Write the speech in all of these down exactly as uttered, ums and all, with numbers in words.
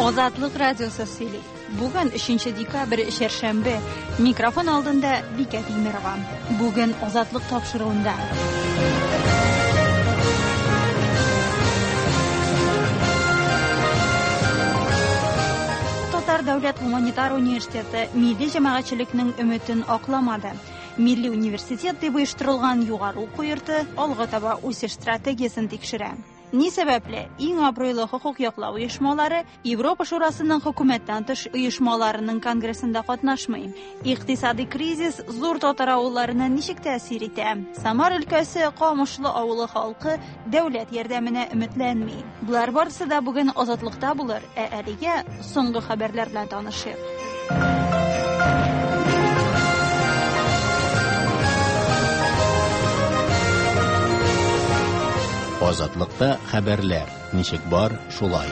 Ozatlık Radyosu söyleyip. Bugün üçüncü dekabr Şerşembe. Mikrofon aldığında Bika Bilmirvan. Bugün Ozatlık topşırığında. Tatar Davlat Humanitar Üniversiteti Milli Cemaatçilikning ümitini oqlamadı. Milli Üniversitet deb uyushtirilgan yuqori o'quv yurti olg'a taba o'sish strategiyasini tekshiradi. Ne sebeple eng obro'li huquq yoqlov uyushmalari Yevropa Shurasining hukumatdan tish uyushmalarining kongressida qatnashmaydi. Iqtisodiy krizis zo'r tatar ovullarini nechik ta'sir etadi? Samar o'lkasi Qomushli ovuli xalqi davlat yordamini umidlanmaydi. Bular borasida bugun ozodlikda bo'lar. Aliga so'nggi xabarlar bilan tanishib. Ozatlıkta haberler. Nişik var, şulay.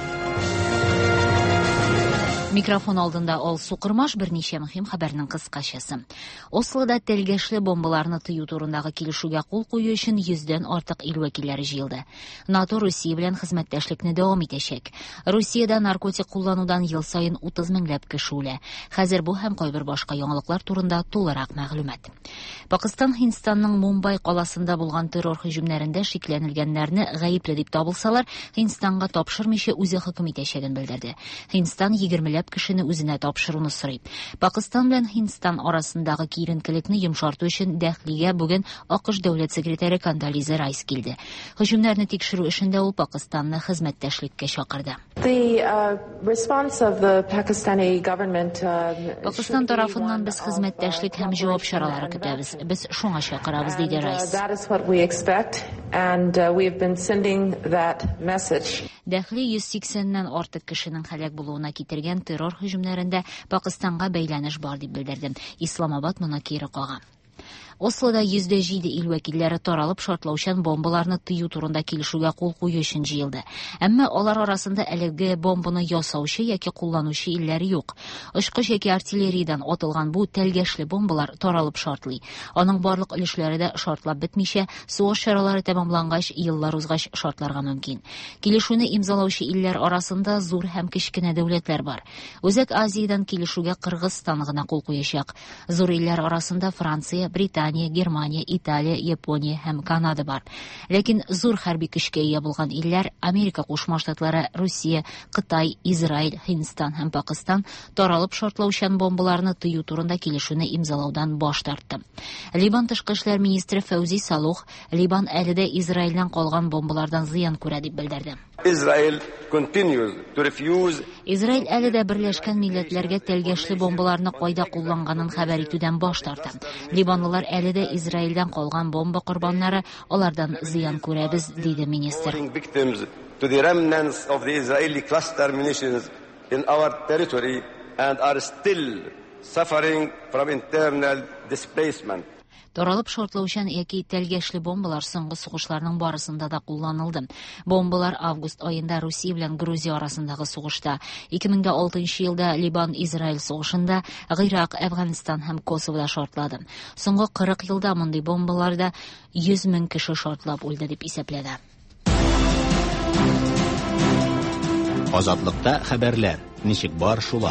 Mikrofon aldığında ol suqırmaş bir neçe mühim xəbərinin qısqaçası. Osloda telgeşli bombalarını tıyı turundagı kilişuga qol qoyu üçün yüzdən artıq il vəkilləri jıyıldı. NATO Rusiya bilan xizmətdaşlıqni davam etəcək. Rusiyada narkotik kullanudan yıl sayın otuz minglab kişi ölə. Hazır bu həm qoy bir başqa yanılıqlar turunda tolaraq məlumat. Pakistan Hindistanның Mumbai qalasında bulğan terror hücumlarında şiklənilgənlərini ғayibli deb tabılsalar, Hindistanğa tapşırmışı özü hökm etəcəyini bildirdi. Hindistan yigirmi kişini özünə tapşırığını sırayıb. Pakistan bilan Hindistan arasındagı kirinkilikni yumshartı üçün daxiliga bugun AQSh davlat sekretari Condoleezza Rice keldi. Hüjumlarni tekshiruv ishida u Pakistanni xizmatdashlikka chaqirdi. The uh, response of the Pakistani government uh, Pakistan tarafından biz xizmatdashlik ham javob choralari kutamiz. Biz shunga chaqiramiz dedi Rice. That is what we expect and uh, we have been sending that message. Daxili yuz saksondan ortiq kishining halok bo'luvini keltirgan terror hüjumlarında Pakistan'a beylanish bor deb bildirdi. Islamabad buni keri qo'ygan. Osloda yüzde yedi il vəkilləri taralıb şartlauşan bombalarını tıyı turunda kilişuga qol qoyu üçün jıyıldı. Amma onlar arasında əlgi bombunu yasauşı yoki kullanışı illəri yox. Işqış yoki artilleriyadan atılgan bu təlgəşli bombalar taralıb şartlay. Onun barlıq ilişləri də şartlab bitmişə, soğuş şaraları tamamlanğaç, yıllar uzğaç şartlarga mümkün. Kilişuni imzalauşı iller arasında zor həm kichkina davlatlar var. Özək Aziyadan kilişuga Qırğızstan gına qol qoyacaq. Zor iller arasında Fransiya, Britaniya, Germaniya, İtaliya, Yaponiya hem Kanada var. Lakin zor hərbi kişkə ega bulğan iller Amerika Qoşma Ştatları, Rusiya, Qıtay, İsrail, Hindistan hem Pakistan taralıb şartlauşan bombalarını tıyı turunda kilişuni imzalaudan baş tartdı. Liban Tışqı İşlər Ministri Fawzi Saluh, Liban əlində İsraildən qalğan bombalardan ziyan көрə deb bildirdi. Israel continues to refuse İsrail əlində Birləşmiş Millətlərə təlgəşli bombalarını qayda kullanğanın xəbər etüdən baş tartdı. Libanlılar əlində İsraildən qalğan bomba qurbanları onlardan ziyan görəbiz, dedi minister. Victims to the remnants of the Israeli cluster munitions in our territory and are still suffering from internal displacement. Taralıb şartlauşan yoki təlgəşli bombalar soңғы soğuşlarının barısında da kullanıldı. Bombalar avgust ayında Rusiya bilan Gruziya arasındagı soğuşda, iki ming oltinchi yılda Liban-İsrail soğuşunda, Irak, Afganistan hem Kosovoda şartladı. Soңғы qirq yılda bunday bombalarda yüz ming kishi şartlab o'ldi deb hisobladi. Ozatlıkta haberler. Nişik var, şulay.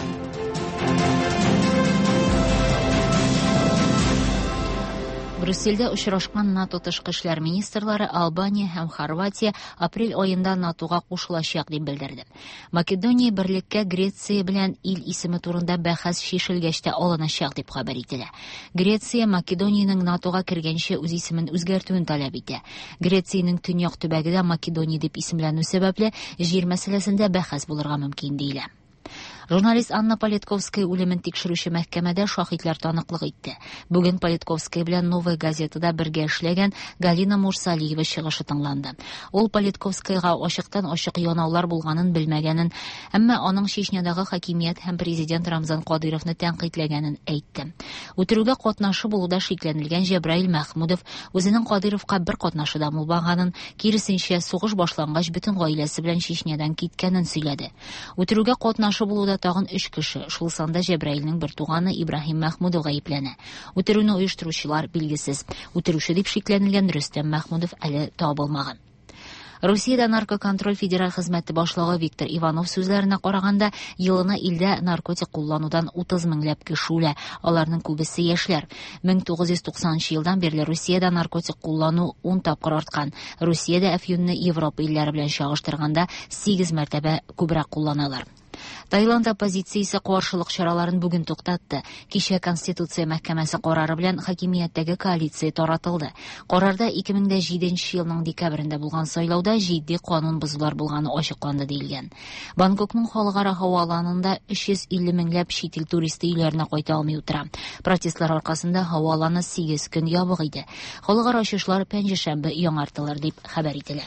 Brüsseldə uçraşqan NATO Tışqı İşlər Ministrləri Albaniya həm Xorvatiya aprel ayında NATOga qoşulacaq deb bildirdi. Makedoniya birlikdə Gretsiya bilan il ismi turunda bəhs şişilgəçdə alınacaq deb xəbər etdi. Gretsiya Makedoniyaның NATOga kirgənçə öz ismini özgərtüyün tələb etdi. Gretsiyaның tünyoq төбәгендә Makedoniya deb isimlənү səbəblə җир мәсьәләсендә бәхәс булырга мөмкин deyil. Jurnalist Anna Politkovskaya o'limini tekshiruvchi mahkamada shahidlar tanıqlıq etdi. Bugun Politkovskaya bilan Novaya gazetada birga ishlagan Galina Mursaliyeva chiqishi tinglandi. Ol Politkovskayaga oshiqdan oshiq yonovlar bo'lganini bilmaganin, ammo uning Chechniyadagi hokimiyat ham prezident Ramzan Qodirovni tanqidlaganin aytdi. O'tiruvga qatnashib bo'lуда sheklanilgan Jabrail Mahmudov o'zining Qodirovga bir qatnashidan bo'lmaganini, kirisincha so'g'ish boshlangach butun oilasi bilan Chechniyadan ketganini so'yladi. O'tiruvga qatnashib bo'lуда tag'in uch kishi, shul sonda Jabrailning bir tug'ani Ibrahim Mahmudov ayblana. O'tiruvni uyushtiruvchilar belgisiz. O'tiruvchi deb sheklanilgan Rustam Mahmudov ali topilmagan. Русиядә наркоконтроль федераль хезмәте башлыгы Виктор Иванов сүзләренә караганда, елына илдә наркотик кулланудан утыз меңләп кеше үлә, аларның күбесе яшьләр. мең тугыз йөз туксанынчы елдан бирле Русиядә наркотик куллану ун тапкыр арткан. Русиядә әфьюнне Европа илләре белән чагыштырганда сигез мәртәбә күбрәк кулланалар. Таиланд оппозициясе каршылык чараларын бүген туктатты. Кичә Конституция мәхкәмәсе карары белән хакимияттәге коалиция таратылды. Карарда ике мең җиденче елның декабрендә булган сайлауда җитди канун бозулар булганы ачыкланды диелгән. Бангкокның халыкара һаваланында өч йөз илле меңләп чит ил туристы өйләренә кайта алмый утыра. Протестлар аркасында һаваланы сигез көн ябык иде. Халыкара очышлар пәнҗешәмбе яңартылыр дип хәбәр ителә.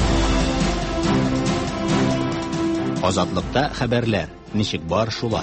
Азатлыкта хәбәрләр. Ничек бар шулай.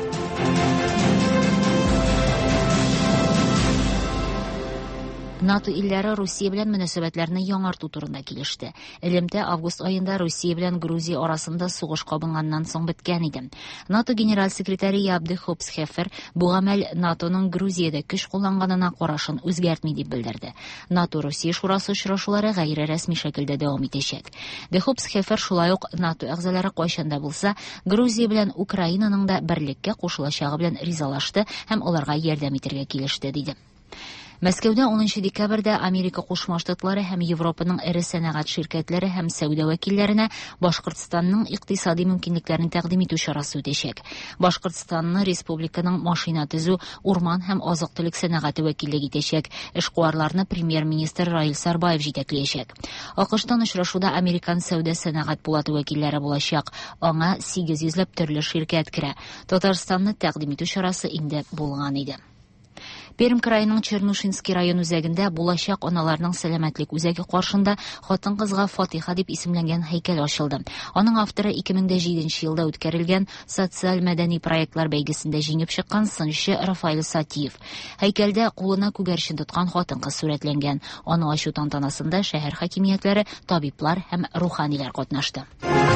НАТО илләре Русия белән мөнәсәбәтләрне яңарту турында килеште. Элемтә август аенда Русия белән Грузия арасында сугыш кабынганнан соң беткән иде. НАТО генераль секретаре Ябды Хопсхефер бу гамәл НАТОның Грузиядә көч кулланганына карашын үзгәртми дип белдерде. НАТО-Русия шурасы очрашулары гайре рәсми шәкелдә дәвам итәчәк. Де Хопсхефер шулай ук НАТО әгъзалары кайчанда булса Грузия белән Украинаның да берлеккә кушылачагы белән ризалашты һәм аларга ярдәм итәргә килеште диде. Мәскәүдә унынчы декабрьдә Америка Кушма Штатлары һәм Европаның эре сәнәгать ширкәтләре һәм сәүдә вәкилләренә Башкортстанның икътисади мөмкинлекләрен тәкъдим итү чарасы үтәчәк. Башкортстанны республиканың машина төзү, урман һәм азык-төлек сәнәгате вәкиллеге итәчәк. Эшкуарларны премьер-министр Раил Сарбаев җитәкләячәк. АКШтан очрашуда Американ сәүдә сәнәгать булаты вәкилләре булачак. Аңа сигез йөзләп төрле ширкәт керә. Татарстанны тәкъдим итү чарасы инде булган иде. Пермь краеның Чернушинский район үзәгендә булачак аналарның сәламәтлек үзәге каршында хатын-кызга Фатиха дип исемләнгән һәйкәл ачылды. Аның авторы ике мең җиденче елда үткәрелгән социаль-мәдәни проектлар бәйгесендә җиңеп чыккан сынчы Рафаил Сатиев. Һәйкәлдә кулына күгәрчен тоткан хатын-кыз сурәтләнгән. Аны ачу тантанасында шәһәр хакимиятләре, табиблар һәм руханилар катнашты.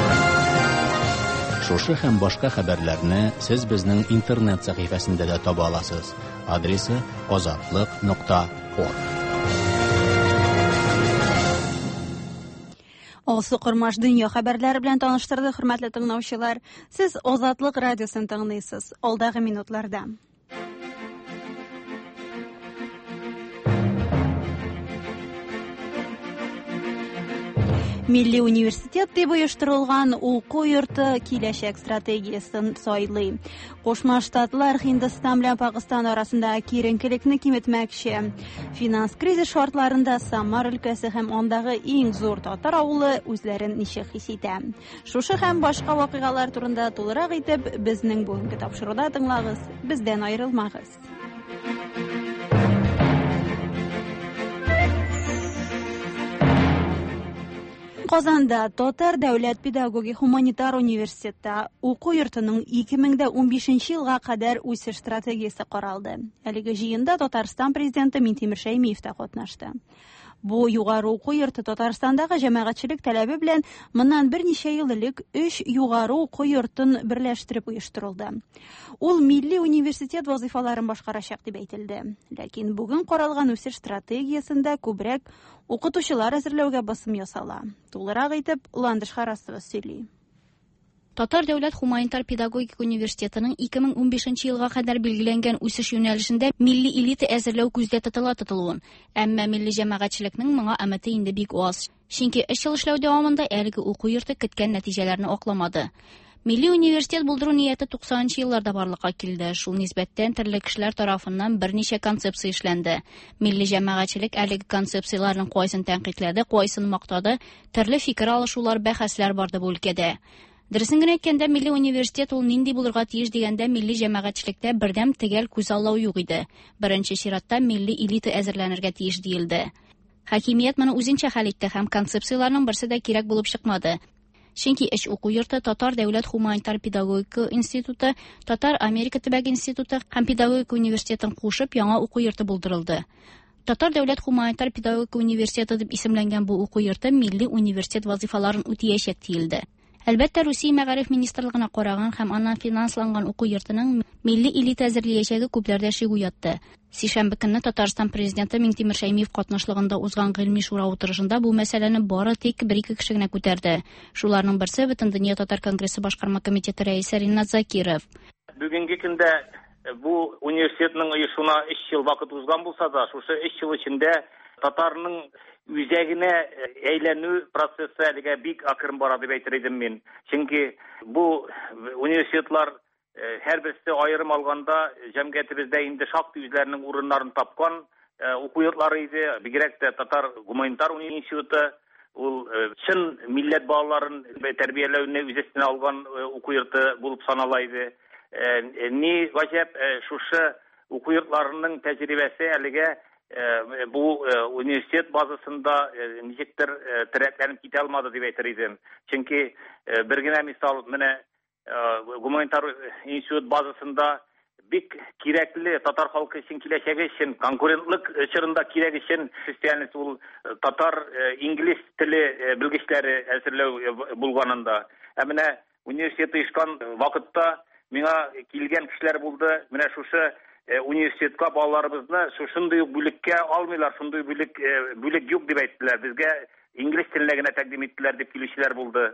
Шушы һәм башка хәбәрләрне сез безнең интернет сәхифәсендә дә таба аласыз. Адресы азатлык нокта орг. Алсы Кормаш дөнья хәбәрләре белән таныштырды, хөрмәтле тыңлаучылар. Сез Азатлык радиосын тыңлыйсыз. Алдагы минутларда. Милли университет дип оештырылган уку йорты киләчәк стратегиясын сайлый. Кушма Штатлар Һиндстан белән Пакистан арасында киеренкелекне киметмәкче. Финанс кризис шартларында Самар өлкәсе һәм андагы иң зур татар авылы үзләрен ничек хис итә. Шушы һәм башка вакыйгалар турында тулырак итеп безнең бүгенге тапшыруда тыңлагыз. Бездән аерылмагыз. Казанда Татар дәүләт педагогик гуманитар университеты уку йортының ике мең унбишенче елга кадәр үсеш стратегиясе каралды. Әлеге җыенда Татарстан президенты Минтимер Шәймиев та катнашты. Бу югары уку йорты Татарстандагы җәмәгатьчелек таләбе белән моннан берничә ел элек өч югары уку йортын берләштереп оештырылды. Ул милли университет вазифаларын башкарачак дип әйтелде. Ләкин бүген каралган үсеш стратегиясендә күбрәк укытучылар әзерләүгә басым ясала. Тулырак итеп Ландыш Харасова сөйли. Татар дәүләт гуманитар педагогик университетының ике мең унбишенче елга кадәр билгеләнгән үсеш юнәлешендә милли элита әзерләү күздә тотыла тотылуын. Әмма милли җәмәгатьчелекнең моңа өмете инде бик аз. Чөнки эш ел эшләү дәвамында әлеге уку йорты көткән нәтиҗәләрне акламады. Милли университет булдыру нияте туксанынчы елларда барлыкка килде. Шул нисбәттән төрле кешеләр тарафыннан берничә концепция эшләнде. Милли җәмәгатьчелек әлеге концепцияләрнең кайсын тәнкыйтьләде, кайсын мактады, төрле фикер алышулар, бәхәсләр барды бу өлкәдә. Дөресен генә әйткәндә, милли университет ул нинди булырга тиеш дигәндә милли җәмәгатьчелектә бердәм төгәл күз аллау юк иде. Беренче чиратта милли элита әзерләнергә тиеш диелде. Хакимият моны үзенчә хәл итте һәм концепцияләрнең берсе дә кирәк булып чыкмады. Чөнки эш уку йорты Татар дәүләт гуманитар педагогика институты, Татар Америка төбәк институты һәм педагогика университетын кушып яңа уку йорты булдырылды. Татар дәүләт гуманитар педагогика университеты дип исемләнгән бу уку йорты милли университет вазифаларын үтәячәк диелде. Әлбәттә, Русия мәгариф министрлыгына караган һәм аннан финансланган уку йортының милли элита әзерләячәге күпләрдә шик уятты. Сишәмбе көнне Татарстан президенты Минтимер Шәймиев катнашлыгында узган гыйльми шура утырышында бу мәсьәләне бары тик бер-ике кеше генә күтәрде. Шуларның берсе Бөтендөнья татар конгрессы башкарма комитеты рәисе Ринат Закиров. Бүгенге көндә бу университетның оешуына өч ел вакыт узган булса да, шушы өч ел эчендә татарның үзәгенә әйләнү процессы әлегә бик акрын бара дип әйтер идем мин. Чөнки бу университетлар һәр берсе аерым алганда җәмгыятебездә инде шактый үзләренең урыннарын тапкан уку йортлары иде. Бигрәк тә Татар гуманитар институты ул чын милләт балаларын тәрбияләүне үз өстенә алган уку йорты булып санала иде. Ни гаҗәп, шушы уку йортларының тәҗрибәсе әлегә бу университет базасында ничектер терәкләнеп китә алмады дип әйтер идем. Чөнки бер генә мисал, менә гуманитар институт базасында бик кирәкле татар халкы өчен киләчәге өчен конкурентлык чорында кирәк өчен специальность ул татар инглиз теле белгечләре әзерләү булганында. Ә менә университет ишкан вакытта миңа килгән кешеләр булды. Менә шушы университетка балаларыбызны шушындый бүлеккә алмыйлар, шундый бүлек бүлек юк дип әйттеләр. Безгә инглиз телендә генә тәкъдим иттеләр дип килүчеләр булды.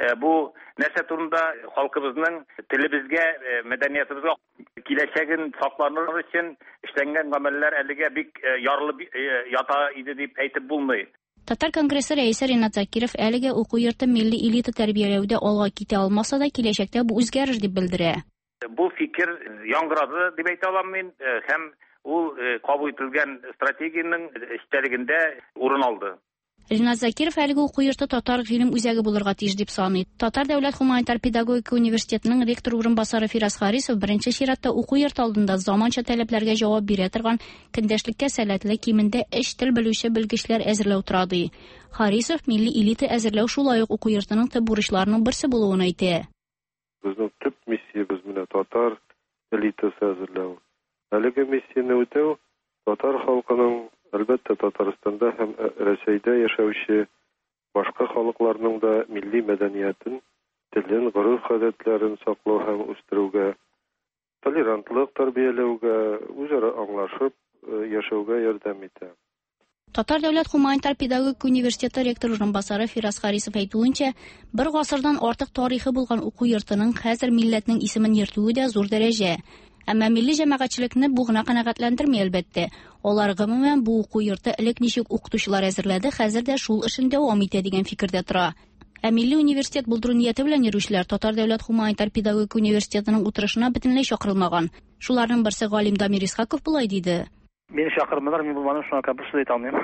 Бу нәрсә турында халкыбызның телебезгә, мәдәниятебезгә киләчәген сакланыр өчен эшләнгән гамәлләр әлегә бик ярлы ята иде дип әйтеп булмый. Татар конгрессы рәисе Ринат Закиров әлегә уку йорты милли элита тәрбияләүдә алга китә алмаса да, киләчәктә бу үзгәреш дип белдерә. Бу фикер яңгырады дип әйтә алам мин, һәм ул кабул ителгән стратегияның эчтәлегендә урын алды. Ринат Закиров әлеге уку йорты татар гыйлем үзәге булырга тиеш дип саный. Татар дәүләт гуманитар педагогика университетының ректор урынбасары Фирас Харисов беренче чиратта уку йорты алдында заманча таләпләргә җавап бирә торган көндәшлеккә сәләтле кимендә өч тел белүче белгечләр әзерләү тора ди. Харисов милли элита әзерләү шулай ук уку йортының төп бурычларының берсе булуын әйтә. Безнең төп миссиябыз менә татар элитасы әзерләү. Әлеге миссияны үтәү татар халкының, әлбәттә Татарстанда һәм Рәсәйдә яшәүче башка халыкларның да милли мәдәниятен, телен, гореф-гадәтләрен саклау һәм үстерүгә, толерантлык тәрбияләүгә, үзара аңлашып яшәүгә ярдәм итә. Татар дәүләт гуманитар педагогика университеты ректор урынбасары Фирас Харисов әйтүенчә, бер гасырдан артык тарихы булган уку йортының хәзер милләтнең исемен йөртүе дә зур дәрәҗә. Әмма милли җәмәгатьчелекне бу гына канәгатьләндерми әлбәттә. Алар гомумән бу уку йорты элек ничек укытучылар әзерләде, хәзер дә шул эшен дәвам итә дигән фикердә тора. Ә милли университет булдыру нияте белән йөрүчеләр Татар дәүләт гуманитар педагогика университетының утырышына бөтенләй чакырылмаган. Шуларның берсе Галим Дамир Исхаков булай диде. Мин чакырмалар, мин булманым, шуңа кабер сүз әйтә алмыйм.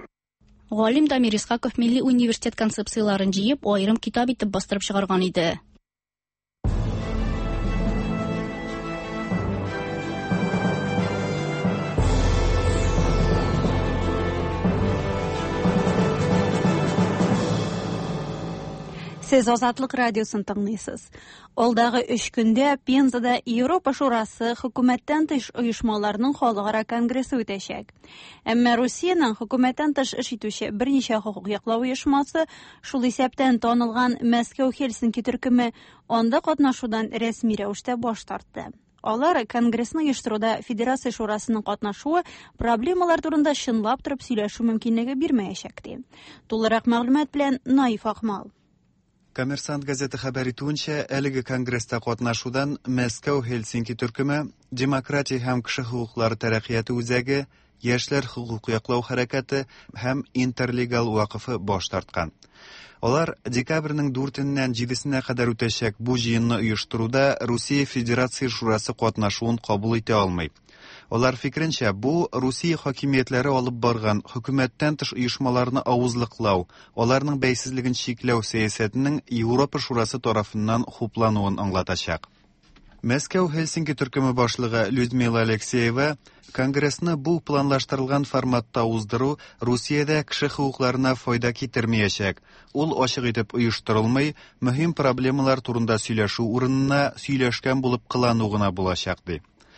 Галим Дамир Исхаков милли университет концепцияларын җыеп, аерым китап итеп бастырып чыгарган иде. Сез Азатлык радиосын тыңлыйсыз. Алдагы өч көндә Пензада Европа шурасы хөкүмәттән тыш оешмаларның халыкара конгрессы үтәчәк. Әмма Русиянең хөкүмәттән тыш эш итүче берничә хукук яклау оешмасы, шул исәптән танылган Мәскәү-Хельсинки төркеме, анда катнашудан рәсми рәвештә баш тартты. Алар конгрессны оештыруда федерация шурасының катнашуы проблемалар турында чынлап торып сөйләшү мөмкинлеге бирмәячәк ди. Тулырак мәгълүмат белән Наиф Акмал. Коммерсант газеты хәбәр итүенчә, әлеге конгресста катнашудан Мәскәү-Хельсинки төркеме, демократия һәм кеше хукуклары тәрәккыяты үзәге, яшьләр хукук яклау хәрәкәте һәм интерлегал вакыфы баш тарткан. Алар декабрьнең дүртеннән җидесенә кадәр үтәчәк бу җыенны оештыруда Русия Федерация шурасы катнашуын кабул итә алмый. Алар фикеренчә, бу Русия хакимиятләре алып барган хөкүмәттән тыш оешмаларны авызлыклау, аларның бәйсезлеген чикләү сәясәтенең Европа шурасы тарафыннан хуплануын аңлатачак. Мәскәү-Хельсинки төркеме башлыгы Людмила Алексеева конгрессны бу планлаштырылган форматта уздыру Русиядә кеше хукукларына файда китермәячәк. Ул ачык итеп оештырылмый, мөһим проблемалар турында сөйләшү урынына сөйләшкән булып кылану гына булачак ди.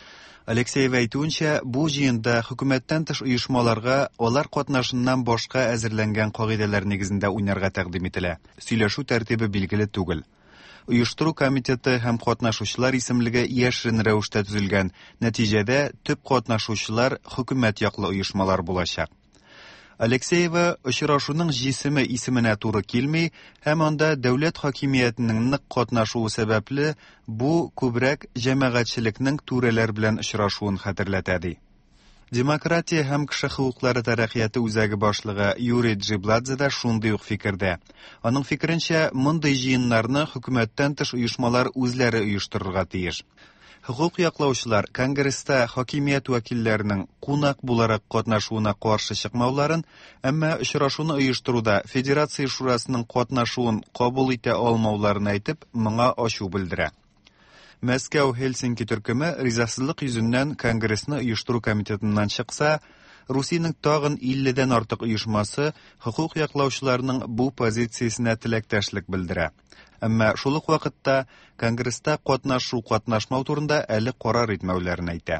Алексеева әйтүенчә, бу җыенда хөкүмәттән тыш оешмаларга алар катнашыннан башка әзерләнгән кагыйдәләр нигезендә уйнарга тәкъдим ителә. Сөйләшү тәртибе билгеле түгел. Оештыру комитеты һәм катнашучылар исемлеге яшерен рәвештә төзелгән. Нәтиҗәдә төп катнашучылар хөкүмәт яклы оешмалар булачак. Алексеева очрашуның җисеме исеменә туры килми, һәм анда дәүләт хакимиятенең нык катнашуы сәбәпле бу күбрәк җәмәгатьчелекнең түрәләр белән очрашуын хәтерләтә ди. Демократия һәм кеше хукуклары тәрәккыяты үзәге башлыгы Юрий Джибладзе да шундый ук фикердә. Аның фикеренчә, мондый җыеннарны хөкүмәттән тыш оешмалар үзләре оештырырга тиеш. Хукук яклаучылар Конгресста хакимият вәкилләренең кунак буларак катнашуына каршы чыкмауларын, әмма очрашуны оештыруда Федерация шурасының катнашуын кабул итә алмауларын әйтеп, моңа ачу белдерә. Мәскәү Хельсинки төркеме ризасызлык йөзеннән Конгрессны оештыру комитетыннан чыкса, Русиянең тагын илледән артык оешмасы хукук яклаучыларның бу позициясенә теләктәшлек белдерә. Әмма шул ук вакытта Конгресста катнашу катнашмау турында әле карар итмәүләрен әйтә.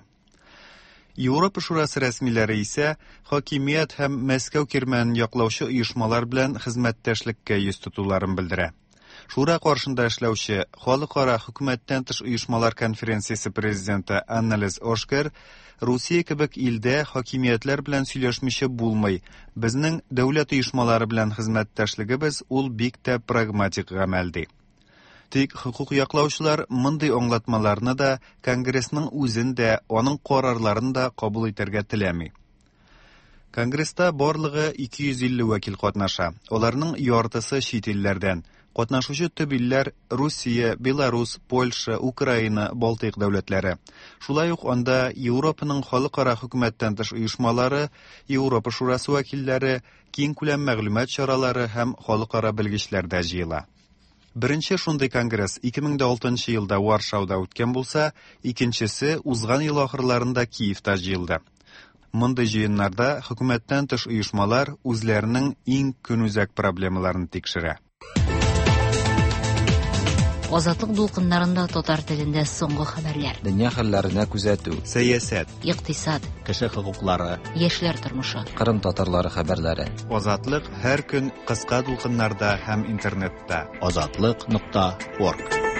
Европа шурасы рәсмиләре исә хакимият һәм Мәскәү кирмәнен яклаучы оешмалар белән хезмәттәшлеккә йөз тотуларын белдерә. Шура каршында эшләүче Халыкара хөкүмәттән тыш оешмалар конференциясе президенты Аннализ Ошкер Русия кебек илдә хакимиятләр белән сөйләшмичә булмый. Безнең дәүләт оешмалары белән хезмәттәшлегебез ул бик тә прагматик гамәл ди. Тик хукук яклаучылар мондый аңлатмаларны да Конгрессның үзен дә, аның карарларын да кабул итәргә теләми. Конгресста барлыгы ике йөз илле вәкил катнаша. Аларның яртысы чит илләрдән. Катнашучы төп илләр Русия, Беларус, Польша, Украина, Балтыйк дәүләтләре. Шулай ук анда Европаның халыкара хөкүмәттән тыш оешмалары, Европа шурасы вәкилләре, киң күләм мәгълүмат чаралары һәм халыкара белгечләр дә җыела. Беренче шундый конгресс ике мең алтынчы елда Варшавада үткән булса, икенчесе узган ел ахырларында Киевта җыелды. Мондый җыеннарда хөкүмәттән тыш оешмалар үзләренең иң көнүзәк проблемаларын тикшерә. Азатлык дулкыннарында татар телендә соңгы хәбәрләр. Дөнья хәлләренә күзәтү, сәясәт, икътисад, кеше хукуклары, яшьләр тормышы, Кырым татарлары хәбәрләре. Азатлык һәр көн кыска дулкыннарда һәм интернетта. азатлык нокта орг.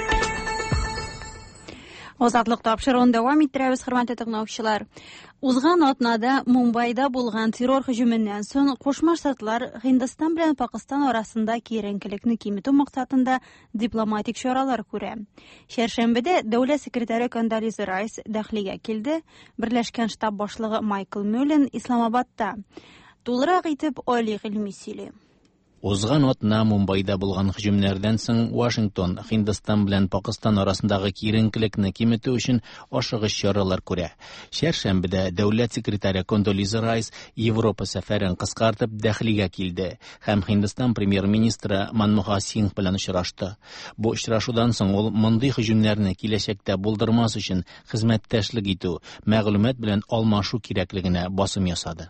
Азатлык тапшыруын дәвам иттерәбез, хөрмәтле тыңлаучылар. Узган атнада Мумбайда булган террор һөҗүменнән соң Кушма Штатлар Һиндстан белән Пакистан арасында киеренкелекне киметү максатында дипломатик чаралар күрә. Шәршәмбедә дәүләт секретаре Кондолиза Райс дәхлигә килде. Берләшкән штаб башлыгы Майкл Мюллен Исламабадта. Тулырак итеп Али гыйльми сөйли. Узган атна Мумбайда булган һөҗүмнәрдән соң Вашингтон Һиндстан белән Пакистан арасындагы киеренкелекне киметү өчен ашыгыч чаралар күрә. Шәршәмбедә дәүләт секретаре Кондолиза Райс Европа сәфәрен кыскартып дәхлигә килде һәм Һиндстан премьер-министры Манмохан Сингх белән очрашты. Бу очрашудан соң ул мондый һөҗүмнәрне киләчәктә булдырмас өчен хезмәттәшлек итү, мәгълүмат белән алмашу кирәклегенә басым ясады.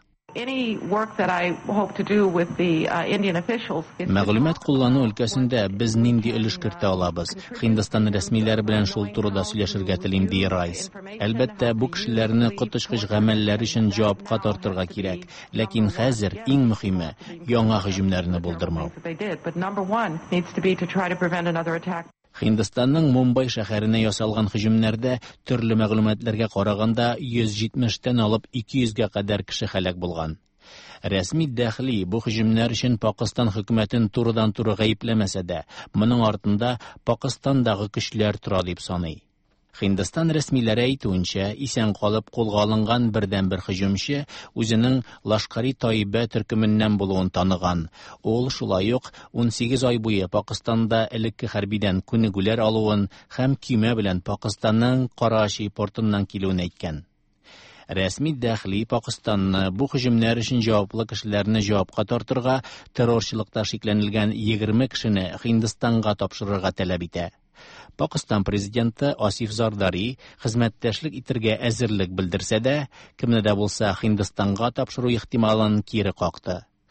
Мәгълүмат куллану өлкәсендә без нинди өлеш кертә алабыз? Һиндстан рәсмиләре белән шул турыда сөйләшергә телим, ди Райс. Әлбәттә, бу кешеләрне коточкыч гамәлләр өчен җавапка тартырга кирәк, ләкин хәзер иң мөһиме яңа һөҗүмнәрне булдырмау. Һиндстанның Мумбай шәһәренә ясалган һөҗүмнәрдә төрле мәгълүматларга караганда йөз җитмештән алып ике йөзгә кадәр кеше һәлак булган. Рәсми дәхли бу һөҗүмнәр өчен Пакистан хөкүмәтен турыдан-туры гаепләмәсә дә, моның артында Пакистандагы көчләр тора дип саный. Һиндстан рәсмиләре әйтүенчә, исән калып кулга алынган бердән-бер һөҗүмче үзенең Лашкар-и-Тойба төркеменнән булуын таныган. Ул шулай ук ун сигез ай буе Пакистанда элекке хәрбидән күнегүләр алуын һәм көймә белән Пакистанның Карачи портыннан килүен әйткән. Рәсми дәхли Пакистанны бу һөҗүмнәр өчен җаваплы кешеләрне җавапка тартырга, террорчылыкта шикләнелгән егерме кешене Һиндстанга тапшырырга таләп итә. Пакистан президенты Асиф Зардари хезмәттәшлек итәргә әзерлек белдерсә дә, кемне дә булса Һиндстанга тапшыру ихтималын кире какты.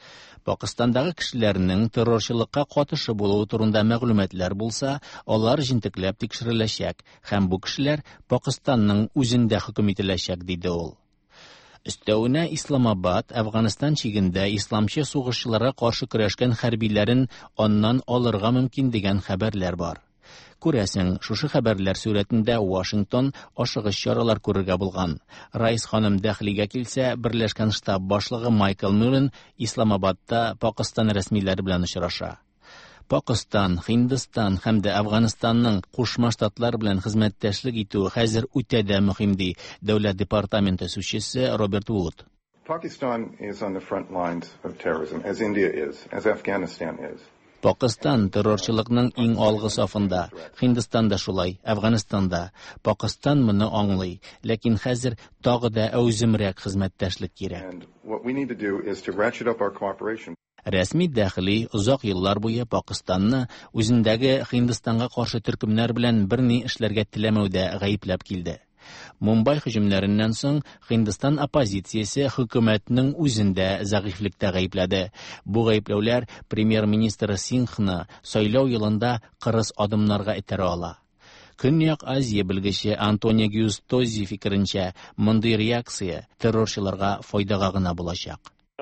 Пакистандагы кешеләрнең террорчылыкка катышы булуы турында мәгълүматлар булса, алар җинтекләп тикшереләчәк һәм бу кешеләр Пакистанның үзендә хөкем ителәчәк, диде ул. Өстәвенә Исламабад Әфганстан чигендә исламчы сугышчыларга каршы көрәшкән хәрбиләрен аннан алырга мөмкин дигән хәбәрләр бар. Күрәсең, шушы хәбәрләр сурәтендә Вашингтон ашыгыч чаралар күрергә булган. Райс ханым дәхлигә килсә, Берләшкән штаб башлыгы Майкл Мюррен Исламабадта Пакистан рәсмиләре белән очраша. Пакистан, Һиндстан һәм дә Әфганстанның Кушма Штатлар белән хезмәттәшлек итүе хәзер үтә дә мөһим, ди Дәүләт департаменты сүзчесе Роберт Вуд. Pakistan is on the front lines of terrorism, as India is, as Afghanistan is. Пакистан террорчылыкның иң алгы сафында. Һиндстанда шулай, Әфганстанда. Пакистан моны аңлый, ләкин хәзер тагы да әүземрәк хезмәттәшлек кирәк. And what we need to do is to ratchet up our cooperation. Рәсми дәхли озак еллар буе Пакистанны үзендәге Һиндстанга каршы төркемнәр белән берни эшләргә теләмәүдә гаепләп килде. Мумбай һөҗүмнәреннән соң Һиндстан оппозициясе хөкүмәтнең үзендә зәгыйфлектә гаепләде. Бу гаепләүләр премьер-министр Сингхны сайлау елында кырыс адымнарга этәрә ала. Көньяк Азия белгече Антонио Гюстози фикеренчә, мондый реакция террорчыларга файдага гына булачак.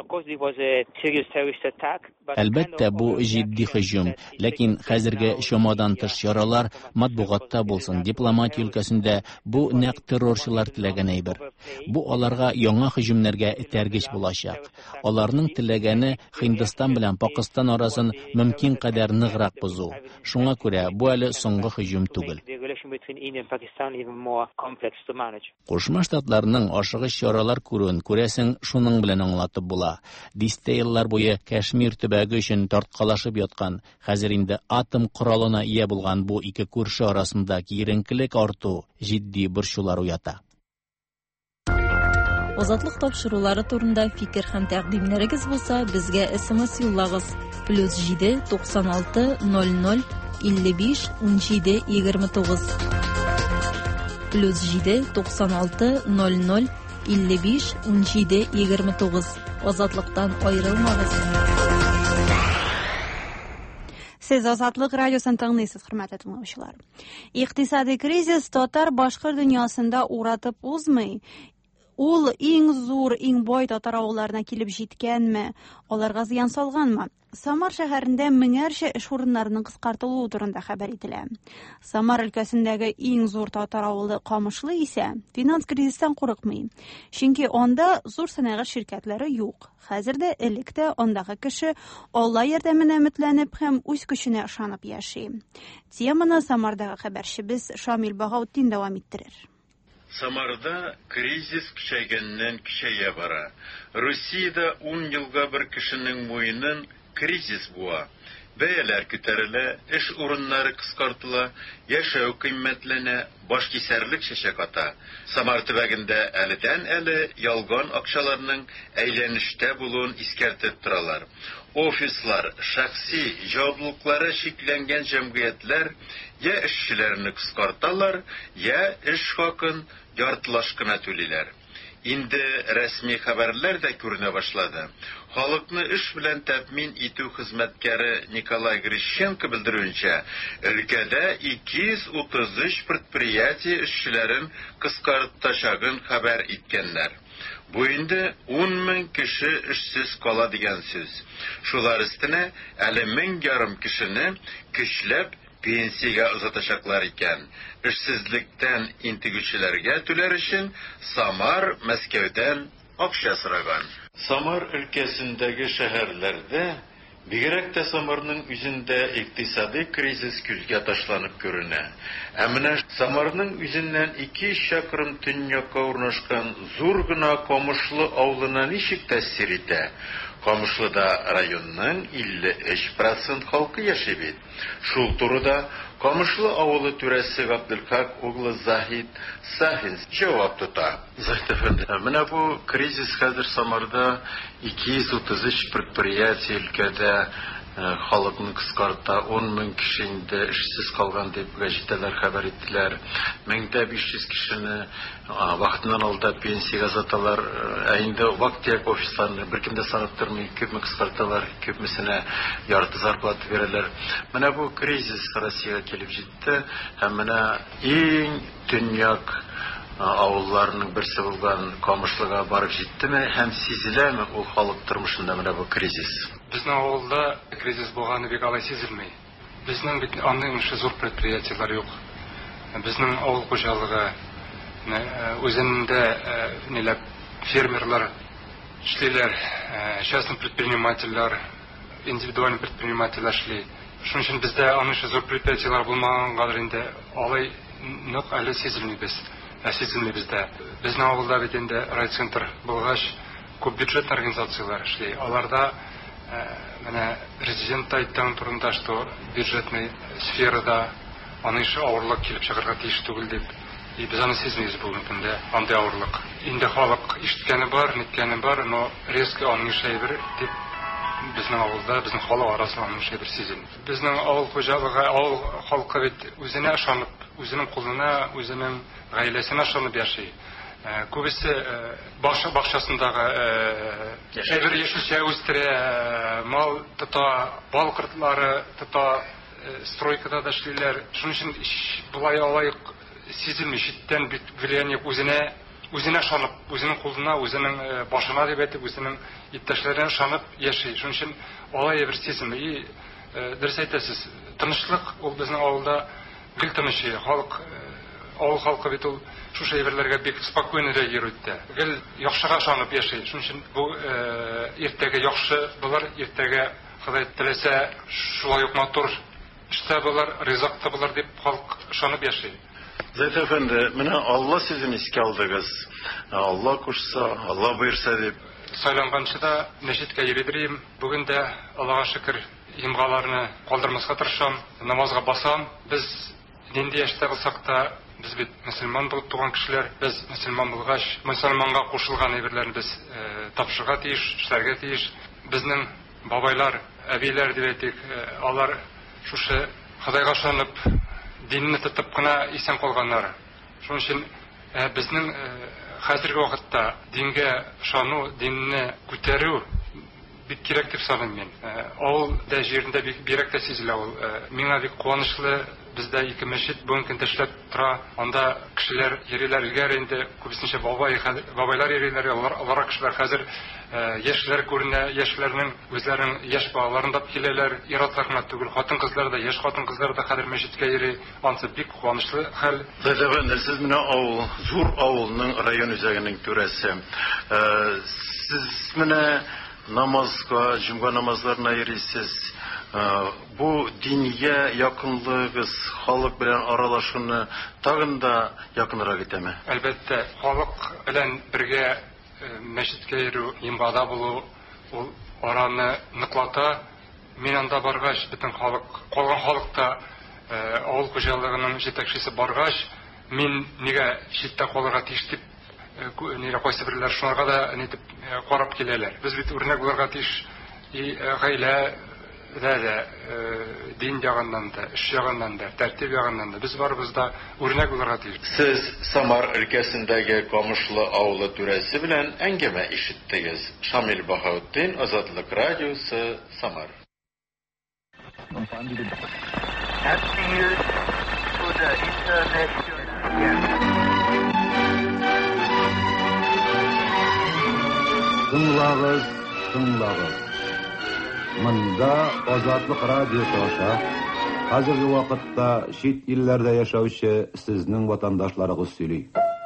Әлбәттә, бу җитди һөҗүм, ләкин хәзерге чамадан тыш чаралар матбугатта булсын, дипломатия өлкәсендә бу нәкъ террорчылар теләгән әйбер. Бу аларга яңа һөҗүмнәргә этәргеч булачак. Аларның теләгәне Һиндстан белән Пакистан арасын мөмкин кадәр ныграк бозу. Шуңа күрә бу әле соңгы һөҗүм түгел. Кушма Штатларның ашыгыч чаралар күрүен күрәсең шуның белән аңлатып була. Дистә еллар буе Кашмир төбәге өчен тарткалашып яткан, хәзер инде атом коралына ия булган бу ике күрше арасында киеренкелек арту җитди борчулар уята. Азатлык тапшырулары турында фикер һәм тәкъдимнәрегез булса, безгә эс-эм-эс юллагыз. плюс җиде туксан алты ноль ноль илле биш унҗиде егерме тугыз. плюс җиде туксан алты ноль ноль илле биш унҗиде егерме тугыз. Азатлыктан аерылмагыз. Сез Азатлык радиосын тыңлыйсыз, хөрмәтле тыңлаучылар. Икътисади кризис татар башкыр дөньясында уратып узмый. Ул иң зур, иң бай татар авылларына килеп җиткәнме, аларга зыян салганмы? Самар шәһәрендә меңәрчә эш урыннарының кыскартылуы турында хәбәр ителә. Самар өлкәсендәге иң зур татар авылы Камышлы исә финанс кризистан курыкмый. Чөнки анда зур сәнәгать ширкәтләре юк. Хәзер дә элек тә андагы кеше Алла ярдәменә өметләнеп һәм үз көченә ышанып яши. Теманы Самардагы хәбәрчебез Шамил Багаутдин дәвам иттерер. Самарда кризис көчәйгәннән көчәя бара. Россиядә ун елга бер кешенең муенын кризис буа. Бәяләр күтәрелә, эш урыннары кыскартыла, яшәү кыйммәтләнә, баш кисәрлек чәчәк ата. Самар төбәгендә әледән әле ялган акчаларның әйләнештә булуын искәртеп торалар. Офислар, шәхси җаваплылыклары шикләнгән җәмгыятьләр я эшчеләрне кыскарталар, я эш хакын яртылаш кына түлиләр. Инде рәсми хәбәрләр дә күренә башлады. Халыкны эш белән тәэмин итү хезмәткәре Николай Грищенко белдерүенчә, өлкәдә ике йөз утыз өч предприятие эшчеләрен кыскартачагын хәбәр иткәннәр. Бу инде ун мең кеше эшсез кала дигән сүз. Шулар өстенә әле мең ярым кешене көчләп пенсиягә озатачаклар икән. Эшсезлектән интегүчеләргә түләр өчен Самар Мәскәүдән акча сораган. Самар өлкәсендәге шәһәрләрдә, бигрәк тә Самарның үзендә икътисади кризис күзгә ташланып күренә. Ә менә Самарның үзеннән ике чакрым төньякка урнашкан зур гына Камышлы авылына ничек тәэсир итә? Камышлыда районның илле өч процент халкы яши бит. Шул турыда Камышлы авылы түрәсе Габделхак углы Захид Сахин җавап тота. Захид әфәнде, менә бу кризис хәзер Самарда ике йөз утыз өч предприятие өлкәдә халыкны кыскарта, он мең кеше инде эшсез калган дип гәҗитәләр хәбәр иттеләр. мең биш йөз кешене вакытыннан алда пенсиягә озаталар. Ә инде вакыт офисларны беркем дә санап тормый, күпме кыскарталар, күпмесенә ярты зарплата бирәләр. Менә бу кризис Россиягә килеп җитте һәм менә иң төньяк авылларның берсе булган Камышлыга барып җиттеме һәм сизеләме ул халык тормышында менә бу кризис? Безнең авылда кризис булганы бик алай сизелми. Безнең бит андый зур предприятиеләр юк. Безнең авыл хуҗалыгы үзендә ниләр фермерлар эшлиләр, частный предпринимательләр, индивидуальный предпринимательләр эшли. Шуның өчен бездә андый зур предприятиеләр булмагангадыр инде алай нык әле сизелми без. Сизелми бездә. Безнең авылда бит инде райцентр булгач күп бюджет организацияләр эшли. Аларда менә президент әйткән турында, что бюджетный сферада аны ише авырлык килеп чыгарга тиеш түгел дип. И без аны сизмибез бүген көндә андый авырлык. Инде халык ишеткәне бар, ниткәне бар, но резко аны шәйбер дип безнең авылда, безнең халык арасында аны шәйбер сизелми. Безнең авыл хуҗалыгы, авыл халкы бит үзенә ышанып, үзенең кулына, үзенең гаиләсенә ышанып яши. Күбесе бакчасындагы шәйбер яшелчә үстерә, мал тота, бал кортлары тота, стройкада да эшлиләр. Шуның өчен булай алай сизелми, читтән бит влияние үзенә, үзенә ышанып, үзенең кулына, үзенең башына дип әйтеп, үзенең иптәшләренә ышанып яши. Шуның өчен алай бер сизелми. И дөрес әйтәсез, тынычлык ул безнең авылда гел тыныч, халык, авыл халкы бит ул шушы әйберләргә бик спокойно реагирует. Гел яхшыга ышанып яши. Шуның өчен бу иртәгә яхшы булар, иртәгә Ходай теләсә шулай ук матур эштә булар, ризыкта булар дип халык ышанып яши. Зәйт әфәнде, менә Алла сүзен искә алдыгыз. Алла кушса, Алла боерса дип. Сайланганчы да мәчеткә йөридем. Бүген дә Аллага шөкер, имгаларны калдырмаска тырышам, намазга басам. Без нинди яшьтә булсак та, без бит мөселман булып туган кешеләр, без мөселман булгач, мөселманга кушылган әйберләрне без тапшырга тиеш, эшләргә тиеш. Безнең бабайлар, әбиләр дип әйтик, алар шушы Ходайга ышанып, динне тотып кына исән калганнар. Шуның өчен безнең хәзерге вакытта дингә ышану, динне күтәрү бик кирәк дип саныйм мин. Авыл да җирендә бик бирәк тә сизелә ул. Миңа бик куанычлы, бездә ике мәчет бүген көндә эшләп тора. Анда кешеләр йөриләр, илгәр инде күбесенчә бабай, бабайлар йөриләр, алар кешеләр хәзер яшьләр күренә, яшьләрнең үзләренең яшь балаларын да киләләр, ир-атларына түгел, хатын-кызлар да, яшь хатын-кызлар да хәзер мәчеткә йөри. Ансы бик куанычлы хәл. Дәвен, сез менә авыл, зур авылның район үзәгенең түрәсе. Сез менә намазга, җомга намазларына йөрисез. Бу дингә якынлыгыз, халык белән аралашуны тагын да якынрак итәме? Әлбәттә, халык белән бергә мәчеткә йөрү, имбада булу, ул араны ныклата. Мин анда баргач, бөтен халык, калган халыкта авыл хуҗалыгының җитәкчесе баргач, мин нигә читтә калырга тиеш дип, нигә кайсы бирләр шуларга да нитеп карап киләләр. Без бит үрнәк булырга тиеш, и гаилә да, дин ягыннан да, эш ягыннан да, тәртип ягыннан да, без барыбыз да үрнәк булырга тиеш. Сез Самар өлкәсендәге Камышлы авылы түрәсе белән әңгәмә ишеттегез. Шамил Баһаутдин, Азатлык радиосы, Самар. Тыңлагыз, тыңлагыз. Монда Азатлык радиосы аша хәзерге вакытта чит илләрдә яшәүче сезнең ватандашларыгыз сөйли.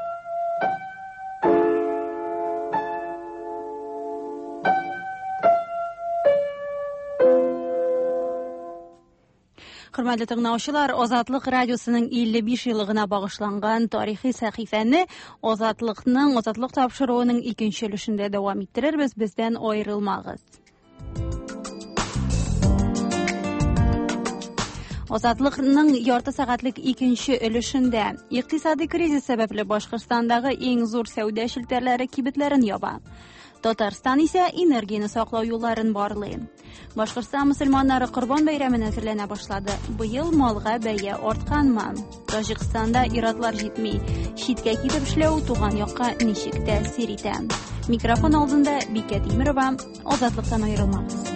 Хөрмәтле тыңлаучылар, Азатлык радиосының илле биш еллыгына багышланган тарихи сәхифәне Азатлыкның Азатлык тапшыруының икенче өлешендә дәвам иттерербез. Бездән аерылмагыз. Азатлыкның ярты сәгатьлек икенче өлешендә икътисади кризис сәбәпле Башкортстандагы иң зур сәүдә челтәрләре кибетләрен яба. Татарстан исә энергияны саклау юлларын барлый. Башкортстан мөселманнары Корбан бәйрәменә әзерләнә башлады. Быел малга бәя артканмы? Таҗикстанда иратлар җитми. Читкә китеп эшләү туган якка ничек тәэсир итә? Микрофон алдында Бикә Тимирова, Азатлыктан аерылмагыз.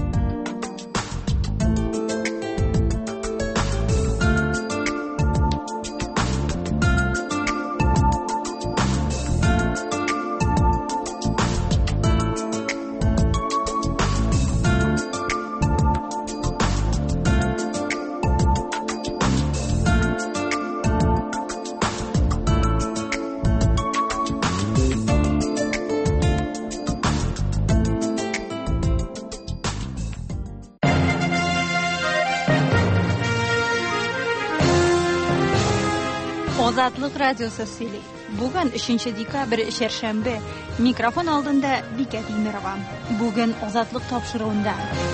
Азатлык радиосы сөйли. Бүген өченче декабрь чәршәмбе. Микрофон алдында Бикә Тимирова. Бүген Азатлык тапшыруында.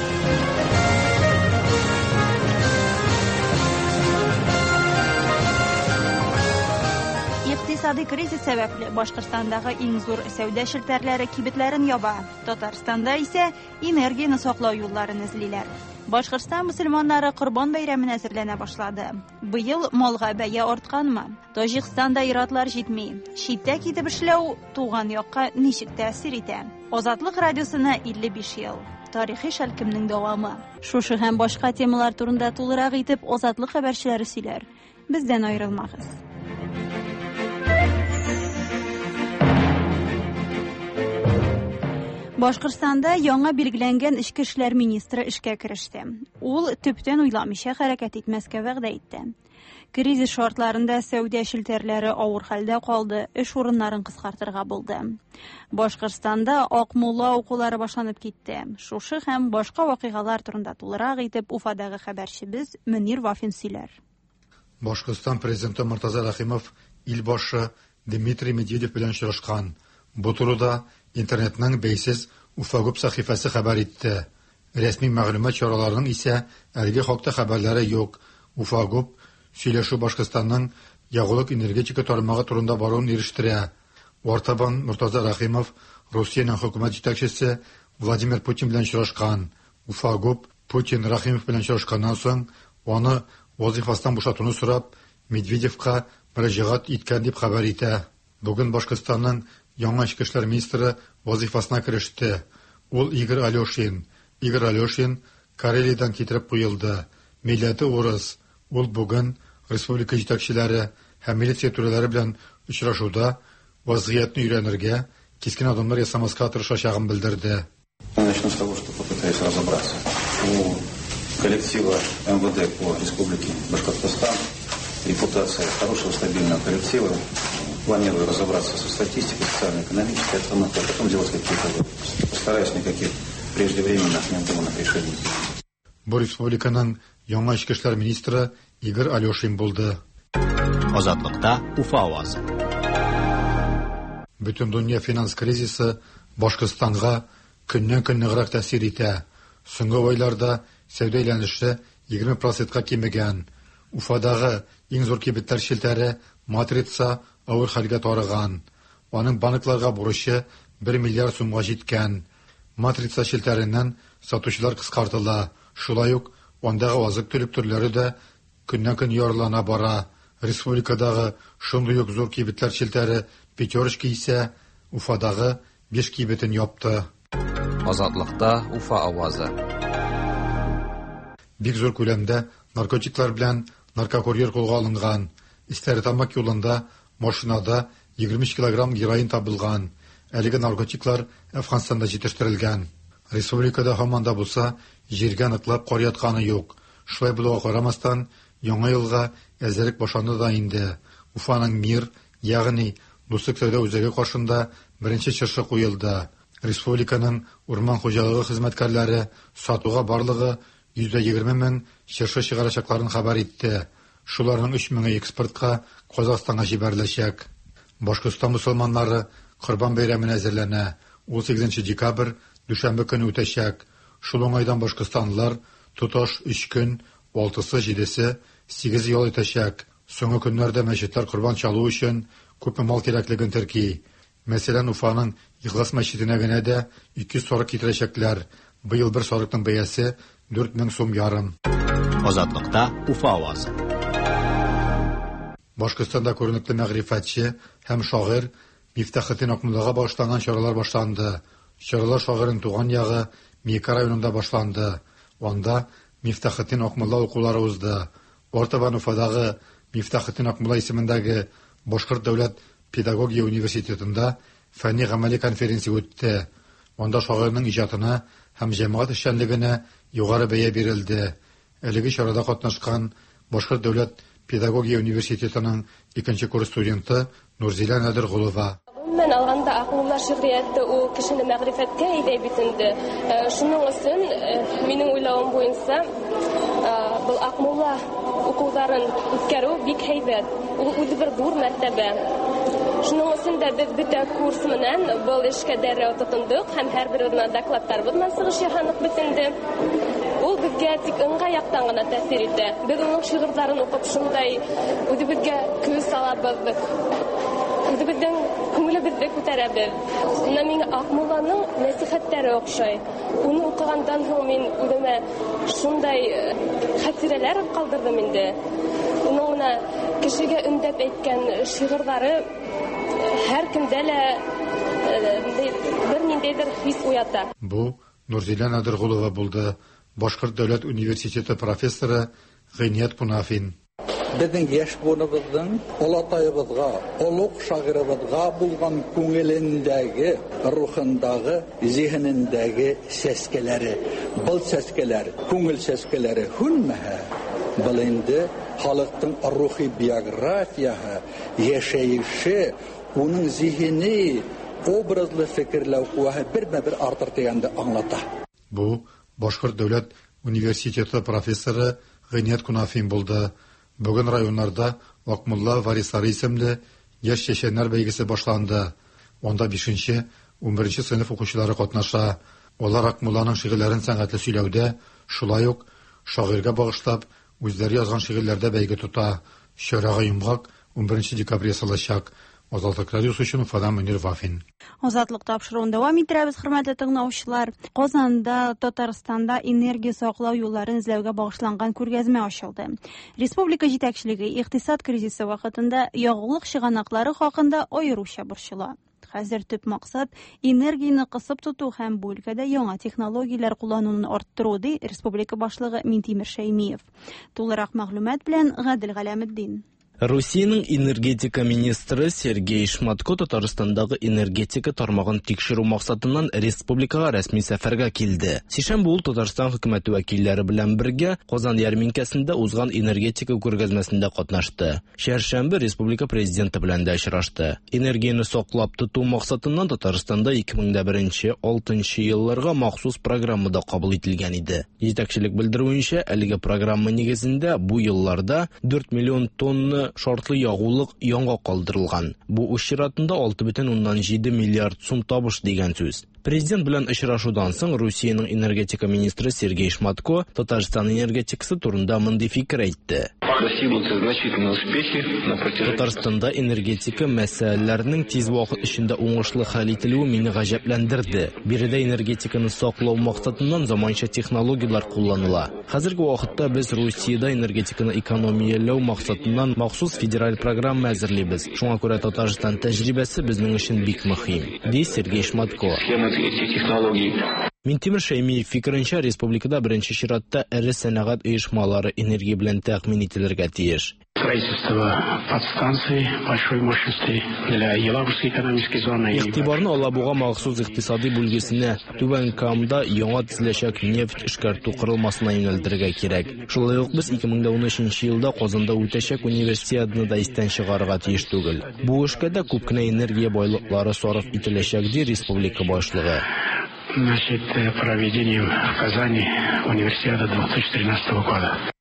Икътисади кризис сәбәпле Башкортстандагы иң зур сәүдә челтәрләре кибетләрен яба. Татарстанда исә энергияны саклау юлларын эзлиләр. Башкортстан мөселманнары Корбан бәйрәменә әзерләнә башлады. Быел малга бәя артканмы? Таҗикстанда иратлар җитми. Читтә китеп эшләү туган якка ничек тәэсир итә? Азатлык радиосына илле биш ел. Тарихи шәлкемнең дәвамы. Шушы һәм башка темалар турында тулырак итеп Азатлык хәбәрчеләре сөйләр. Бездән аерылмагыз. Башкортстанда яңа билгеләнгән Ичке эшләр министры эшкә кереште. Ул төптән уйламыйча хәрәкәт итмәскә вәгъдә итте. Кризис шартларында сәүдә челтәрләре авыр хәлдә калды, эш урыннарын кыскартырга булды. Башкортстанда Акмулла укулары башланып китте. Шушы һәм башка вакыйгалар турында тулырак итеп Уфадагы хәбәрчебез Мөнир Вафин сөйләр. Башкортстан президенты Муртаза Рахимов ил башы Дмитрий Медведев белән очрашкан. Бу турыда интернетның бәйсез Уфагуб сәхифәсе хәбәр итте. Рәсми мәгълүмат чараларының исә әлеге хакта хәбәрләре юк. Уфагуб сөйләшү Башкортстанның ягулык энергетика тармагы турында баруын ирештерә. Артабан Муртаза Рахимов Россиянең хөкүмәт җитәкчесе Владимир Путин белән очрашкан. Уфагуб Путин Рахимов белән очрашканнан соң аны вазифасыннан бушатуны сорап Медведевка мөрәҗәгать иткән дип хәбәр итә. Бүген Башкортстанның яңа Ичке эшләр министры вазифасына кереште. Ул Игорь Алешин. Игорь Алешин Карелиядән китереп куелды. Милләте урыс. Ул бүген республика җитәкчеләре һәм милиция түрәләре белән очрашуда вазгыятны өйрәнергә, кискен адымнар ясамаска тырышачагын белдерде. Начну с того, что попытаюсь разобраться. У коллектива эм вэ дэ по республике Башкортостан репутация хорошего стабильного коллектива. Планирую разобраться со статистикой, социально-экономической обстановкой, а потом делать какие-то выводы. Постараюсь никаких преждевременных, необдуманных решений. Бу республиканың яңа Ичке эшләр министры Игорь Алешин булды. Азатлыкта Уфа авазы. Бөтен дөнья финанс кризисы Башкортстанга көннән-көн ныграк тәэсир итә. Соңгы айларда сәүдә әйләнеше егерме процентка кимегән. Уфадагы иң зур кибетләр челтәре Матрица авыр хәлгә тарыган. Аның банкларга бурычы бер миллиард сумга җиткән. Матрица челтәреннән сатучылар кыскартыла. Шулай ук андагы азык-төлек төрләре дә көннән-көн ярлана бара. Республикадагы шундый ук зур кибетләр челтәре Пятерочка исә Уфадагы биш кибетен япты. Азатлыкта Уфа авазы. Бик зур күләмдә наркотиклар белән наркокурьер кулга алынган. Истәретамак юлында машинада егерме өч килограмм героин табылган. Әлеге наркотиклар Әфганстанда җитештерелгән. Республикада һаман да булса җиргә ныклап кар ятканы юк. Шулай булуга карамастан, яңа елга әзерлек башланды да инде. Уфаның Мир, ягъни Дуслык сәүдә үзәге каршында беренче чыршы куелды. Республиканың урман хуҗалыгы хезмәткәрләре сатуга барлыгы йөз егерме мең чыршы чыгарачакларын хәбәр итте. Шуларның өч меңе экспортка Казахстанга җибәреләчәк. Башкортстан мөселманнары Корбан бәйрәменә әзерләнә. ул сигезенче декабрь дүшәмбе көне үтәчәк. Шул уңайдан Башкортстанлылар тоташ өч көн, алтысы, җидесе, сигез ел үтәчәк. Соңгы көннәрдә мәчетләр Корбан чалу өчен күпме мал кирәклеген терки. Мәсәлән, Уфаның Ихлас мәчетенә генә дә ике йөз сорок китерәчәкләр. Быел бер сорыкның бәясе дүрт мең сум ярым. Азатлыкта Уфа авазы. Башкортстанда күренекле мәгърифәтче һәм шагыйрь Мифтахетдин Акмуллага башланган чаралар башланды. Чаралар шагыйрьнең туган ягы Мика районында башланды. Анда Мифтахетдин Акмулла укулары узды. Ортабан Уфадагы Мифтахетдин Акмулла исемендәге Башкорт дәүләт педагогия университетында фәнни-гамәли конференция үтте. Анда шагыйрьнең иҗатына һәм җәмәгать эшчәнлегенә югары бәя бирелде. Әлеге чарада катнашкан Башкорт дәүләт педагогия университетының икенче курс студенты Нурзилә Надыргулова. Мен алганда акыллар шигърияте ул кешене мәгърифәткә әйдә бит инде. Шуның өчен минем уйлавым буенча бу Акмулла укуларын үткәрү бик һәйбәт. Ул үзе бер зур мәртәбә. Шуның өчен дә без бөтә курс менән бу эшкә дәррәү тотындык һәм һәрберенә докладлар белән сыгыш яһанып бит инде. Ул безгә тик ыңгай яктан гына тәэсир итә. Без уның шигырьләрен укып шундай үзебезгә күз салабыз. Үзебезнең күңелебезне күтәрәбез. Менә миңа Акмулланың нәсихәтләре охшай. Уны укыгандан соң мин үземә шундай хатирәләр калдырдым инде. Уның менә кешегә өндәп әйткән шигырьләре һәркемдә лә бер ниндидер хис уята. Бу Нурзилә Надыргулова булды. Башкорт дәүләт университеты профессоры Гыйният Кунафин. Безнең яшь буыныбызның олатайыбызга, олуг шагыйрыбызга булган күңелендәге, рухындагы, зиһенендәге сәскәләре, был сәскәләр, күңел сәскәләре һүнмәһә, был инде халыктың рухи биографияһы, яшәеше, уның зиһени, образлы фикерләү куәһе бермә-бер артыр дигәнде аңлата. Бу Башкорт дәүләт университеты профессоры Гыйният Кунафин булды. Бүген районнарда Акмулла варислары исемле яшь чәчәннәр бәйгесе башланды. Онда бишенче-ун беренче сыйныф укучылары катнаша. Алар Акмулланың шигырьләрен сәнгатьле сөйләүдә, шулай ук шагыйрьгә багышлап, үзләре язган шигырьләрдә бәйге тота. Чарага йомгак ун беренче декабрь ясалачак. Азатлык радиосы өчен Уфадан Мөнир Вафин. Азатлык тапшыруын дәвам иттерәбез, хөрмәтле тыңлаучылар. Казанда, Татарстанда энергия саклау юлларын эзләүгә багышланган күргәзмә ачылды. Республика җитәкчелеге икътисад кризисы вакытында ягулык чыганаклары хакында аеруча борчыла. Хәзер төп максат энергияны кысып тоту һәм бу өлкәдә яңа технологияләр куллануны арттыру, ди республика башлыгы Минтимер Шәймиев. Тулырак мәгълүмат белән Гадел Галәметдин. Русиянең энергетика министры Сергей Шматко Татарстандагы энергетика тармагын тикшерү максатыннан республикага рәсми сәфәргә килде. Сишәмбе ул Татарстан хөкүмәте вәкилләре белән бергә Казан ярминкәсендә узган энергетика күргәзмәсендә катнашты. Чәршәмбе республика президенты белән дә очрашты. Энергияны саклап тоту максатыннан Татарстанда ике мең беренче-алтынчы елларга махсус программада кабул ителгән иде. Җитәкчелек белдерүенчә, әлеге программа нигезендә бу елларда дүрт миллион тонна шартлы ягулык яңа калдырылган. Бу үз чиратында алты бөтен уннан җиде миллиард сум табыш дигән сүз. Президент белән очрашудан соң Русиянең энергетика министры Сергей Шматко Татарстан энергетикасы турында мондый фикер әйтте. Татарстанда энергетика мәсьәләләренең тиз вакыт эчендә уңышлы хәл ителүе мине гаҗәпләндерде. Биредә энергетиканы саклау максатыннан заманча технологиялар кулланыла. Хәзерге вакытта без Русиядә энергетиканы экономияләү максатыннан махсус федераль программа әзерлибез. Шуңа күрә Татарстан тәҗрибәсе безнең өчен бик мөһим, ди Сергей Шматко. Минтимер Шәймиев фикеренчә, республикада беренче чиратта эре сәнәгать оешмалары энергия белән тәэмин ителергә тиеш. Игътибарны Алабуга махсус икътисади бүлгесенә, Түбән Камда яңа төзеләчәк нефть эшкәртү корылмасына юнәлдерергә кирәк. Шулай ук без ике мең унөченче елда Казанда үтәчәк универсиаданы да истән чыгарырга тиеш түгел. Бу эшкә дә күп кенә энергия байлыклары сарыф ителәчәк, ди республика башлыгы. Значит, проведением в Казани универсиады две тысячи тринадцатого года.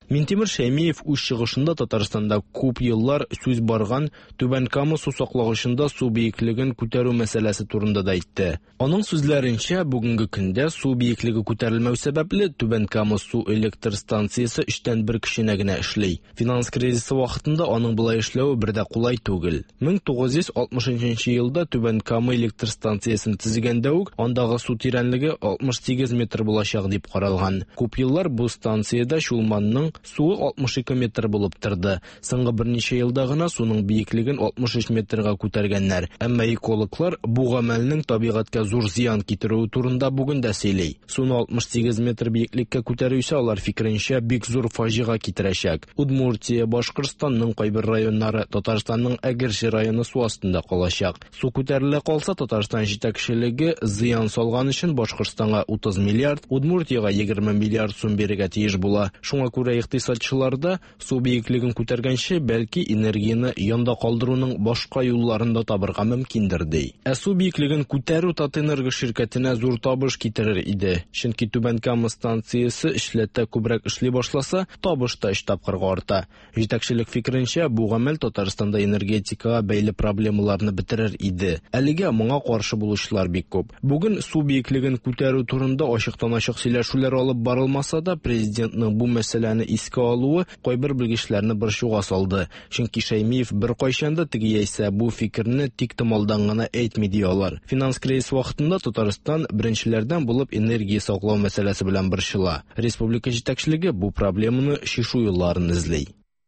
Минтимер Шәймиев үз чыгышында Татарстанда күп еллар сүз барган Түбән Кама су саклагычында су биеклеген күтәрү мәсьәләсе турында да әйтте. Аның сүзләренчә, бүгенге көндә су биеклеге күтәрелмәү сәбәпле Түбән Кама су электр станциясе эштән бер кешенә генә эшли. Финанс кризисы вакытында аның булай эшләүе бер дә кулай түгел. мең тугыз йөз алтмышынчы елда Түбән Кама электр станциясын төзегәндә үк андагы су тирәнлеге алтмыш сигез метр булачак дип каралган. Күп еллар бу станциядә Чулманның суы алтмыш ике метр булып торды. Соңгы берничә елда гына суның биеклеген алтмыш өч метрга күтәргәннәр. Әмма экологлар бу гамәлнең табигатькә зур зыян китерүе турында бүген дә сөйли. Суны алтмыш сигез метр биеклеккә күтәрү исә алар фикеренчә бик зур фаҗига китерәчәк. Удмуртия, Башкортстанның кайбер районнары, Татарстанның Әгерҗе районы су астында калачак. Су күтәрелә калса, Татарстан җитәкчелеге зыян салган өчен Башкортстанга утыз миллиард, Удмуртиягә егерме миллиард сум бирергә тиеш була. Шуңа күрә икътисадчыларда су биеклеген күтәргәнче бәлки энергияны янда калдыруның башка юлларын да табырга мөмкиндер ди. Ә су биеклеген күтәрү Татэнерго ширкәтенә зур табыш китерер иде. Чөнки Түбән Кама станциясе эшләтә күбрәк эшли башласа, табыш та өч тапкырга арта. Җитәкчелек фикеренчә, бу гамәл Татарстанда энергетикага бәйле проблемаларны бетерер иде. Әлегә моңа каршы булучылар бик күп. Бүген су биеклеген күтәрү турында ачыктан-ачык сөйләшүләр алып барылмаса да, президентның бу мәсьәләне искә алуы кайбер белгечләрне борчуга салды. Чөнки Шәймиев бер кайчанда теге яисә бу фикерне тик томалдан гына әйтми диялар. Финанс кризис вакытында Татарстан беренчеләрдән булып энергия саклау мәсьәләсе белән борчыла. Республика җитәкчелеге бу проблеманы шишу юлларын эзли.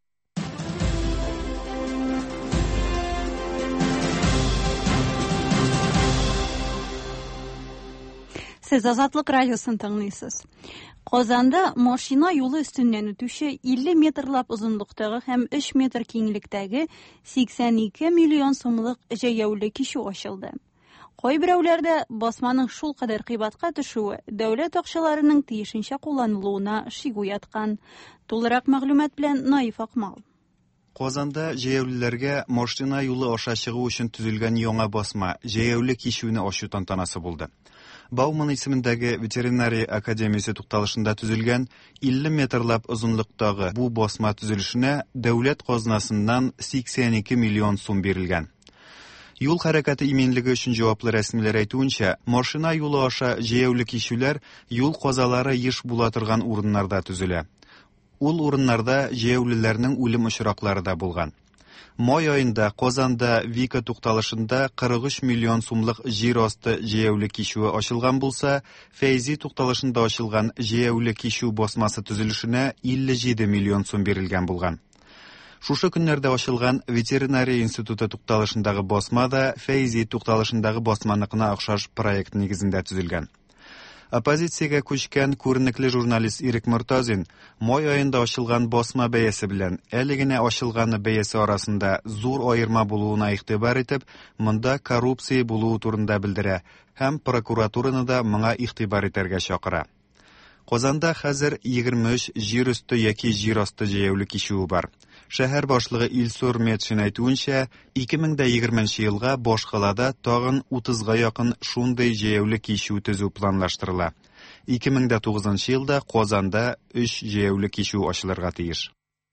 Сез Азатлык радиосын тыңлыйсыз. Казанда машина юлы өстеннән үтүче илле метрлап озынлыктагы һәм өч метр киңлектәге сиксән ике миллион сумлык җәяүле кичү ачылды. Кайберәүләрдә басманың шул кадәр кыйбатка төшүе дәүләт акчаларының тиешенчә кулланылуына шик уяткан. Тулырак мәгълүмат белән Наиф Акмал. Казанда җәяүлеләргә машина юлы аша чыгу өчен төзелгән яңа басма җәяүле кичүне ачу тантанасы булды. Бауман исемендәге ветеринария академиясе тукталышында төзелгән илле метрлап озынлыктагы бу басма төзелешенә дәүләт казнасыннан сиксән ике миллион сум бирелгән. Юл хәрәкәте иминлеге өчен җаваплы рәсмиләр әйтүенчә, машина юлы аша җәяүле кичүләр юл казалары еш була торган урыннарда төзелә. Ул урыннарда җәяүлеләрнең үлем очраклары да булган. Май айында Казанда Вика тукталышында кырык өч миллион сумлык җир асты җәяүле кичүе ачылган булса, Фәйзи тукталышында ачылган җәяүле кичү басмасы төзелешенә илле җиде миллион сум бирелгән булган. Шушы көннәрдә ачылган ветеринария институты тукталышындагы басма да Фәйзи тукталышындагы басманыкына охшаш проект нигезендә төзелгән. Оппозициягә күчкән күренекле журналист Ирек Мортазин май айында ачылган басма бәясе белән әле генә ачылганы бәясе арасында зур аерма булуына игътибар итеп, монда коррупция булуы турында белдерә һәм прокуратураны да моңа игътибар итәргә чакыра. Казанда хәзер егерме өч җир өсте яки җир асты җәяүле кичүе бар. Шәһәр башлыгы Илсур Метшин әйтүенчә, ике мең егерменче елга башкалада тагын утызга якын шундый җәяүле кичү төзү планлаштырыла. ике мең тугызынчы елда Казанда өч җәяүле кичү ачылырга тиеш.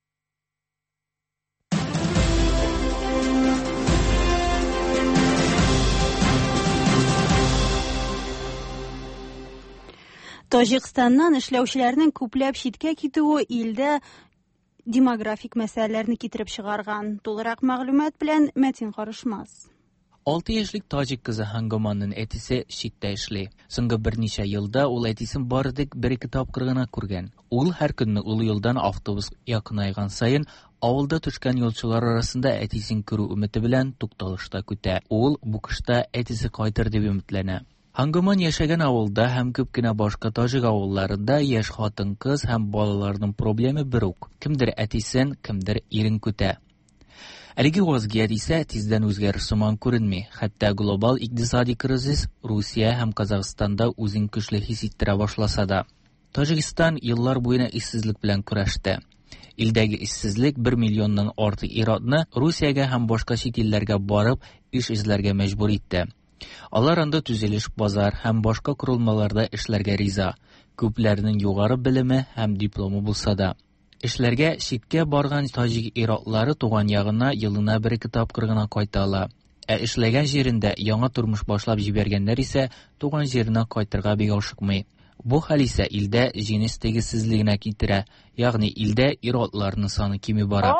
Таҗикстаннан эшләүчеләрнең күпләп читкә китүе илдә демографик мәсьәләләрне китереп чыгарган. Тулырак мәгълүмат белән Мәтин Карышмас. алты яшьлек таҗик кызы Хангаманның әтисе читтә эшли. Соңгы берничә елда ул әтисен бардык бер-ике тапкыр гына күргән. Ул һәр көнне ул юлдан автобус якынайган саен авылда төшкән юлчылар арасында әтисен күрү өмете белән тукталышта көтә. Ул бу кышта әтисе кайтыр дип өметләнә. Хангаман яшәгән авылда һәм күп кенә башка таҗик авылларында яшь хатын-кыз һәм балаларның проблемы бер үк. Кемдер әтисен, кемдер ирен көтә. Әлеге вазгыять исә тиздән үзгәреш сыман күренми. Хәтта глобаль икътисади кризис Русия һәм Казахстанда үзен көчле хис иттерә башласа да. Таҗикстан еллар буена иссезлек белән көрәште. Илдәге иссезлек бер миллионнан артык ир-атны Русиягә һәм башка чит илләргә барып эш эзләргә мәҗбүр итте. Алар анда төзелеш, базар һәм башка корылмаларда эшләргә риза. Күпләрнең югары белеме һәм дипломы булса да. Эшләргә читкә барган таҗик ир-атлары туган ягына елына бер тапкыр гына кайталар. Ә эшләгән җирендә яңа тормыш башлап җибәргәннәр исә туган җиренә кайтырга бик ашыкмый. Бу хәл исә илдә җинес тегезсезлегенә китерә, ягъни илдә ир-атларның саны кими бара.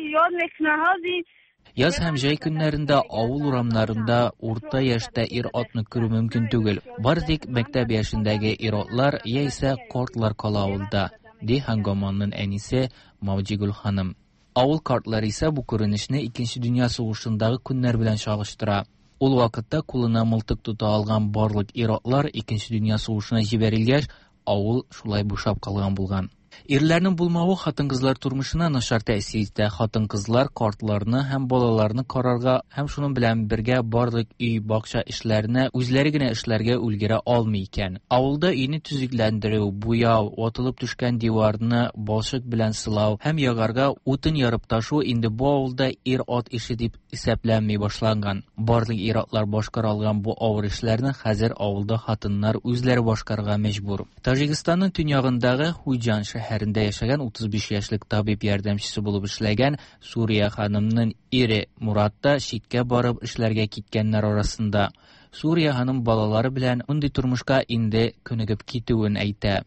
Яз һәм җәй көннәрендә авыл урамнарында урта яшьтә ир-атны күрү мөмкин түгел. Бар тик мәктәп яшендәге ир-атлар яисә картлар кала авылда, ди Хангоманның әнисе Мавҗигул ханым. Авыл картлары исә бу күренешне Икенче дөнья сугышындагы көннәр белән чагыштыра. Ул вакытта кулына мылтык тота алган барлык ир-атлар Икенче дөнья сугышына җибәрелгәч, авыл шулай бушап калган булган. Ирләрнең булмавы хатын-кызлар тормышына начар тәэсир итә. Хатын-кызлар картларны һәм балаларны карарга һәм шуның белән бергә барлык үй, бакча эшләренә үзләре генә эшләргә үлгерә алмый икән. Авылда өйне төзекләндерү, буяу, ватылып төшкән диварны балчык белән сылау һәм ягарга утын ярып ташу инде бу авылда ир-ат ише дип исәпләнмәй башлаган. Барлык ир-атлар башкара алган бу авыр эшләрне хәзер авылда хатыннар үзләре башкарырга мәҗбүр. Таҗикстанның төньягындагы Хуҗан шәһәрендә яшәгән утыз биш яшьлек табиб ярдәмчесе булып эшләгән Сурия ханымның ире Муратта читкә барып эшләргә киткәннәр арасында. Сурия ханым балалары белән мондый тормышка инде күнегеп китүен әйтә.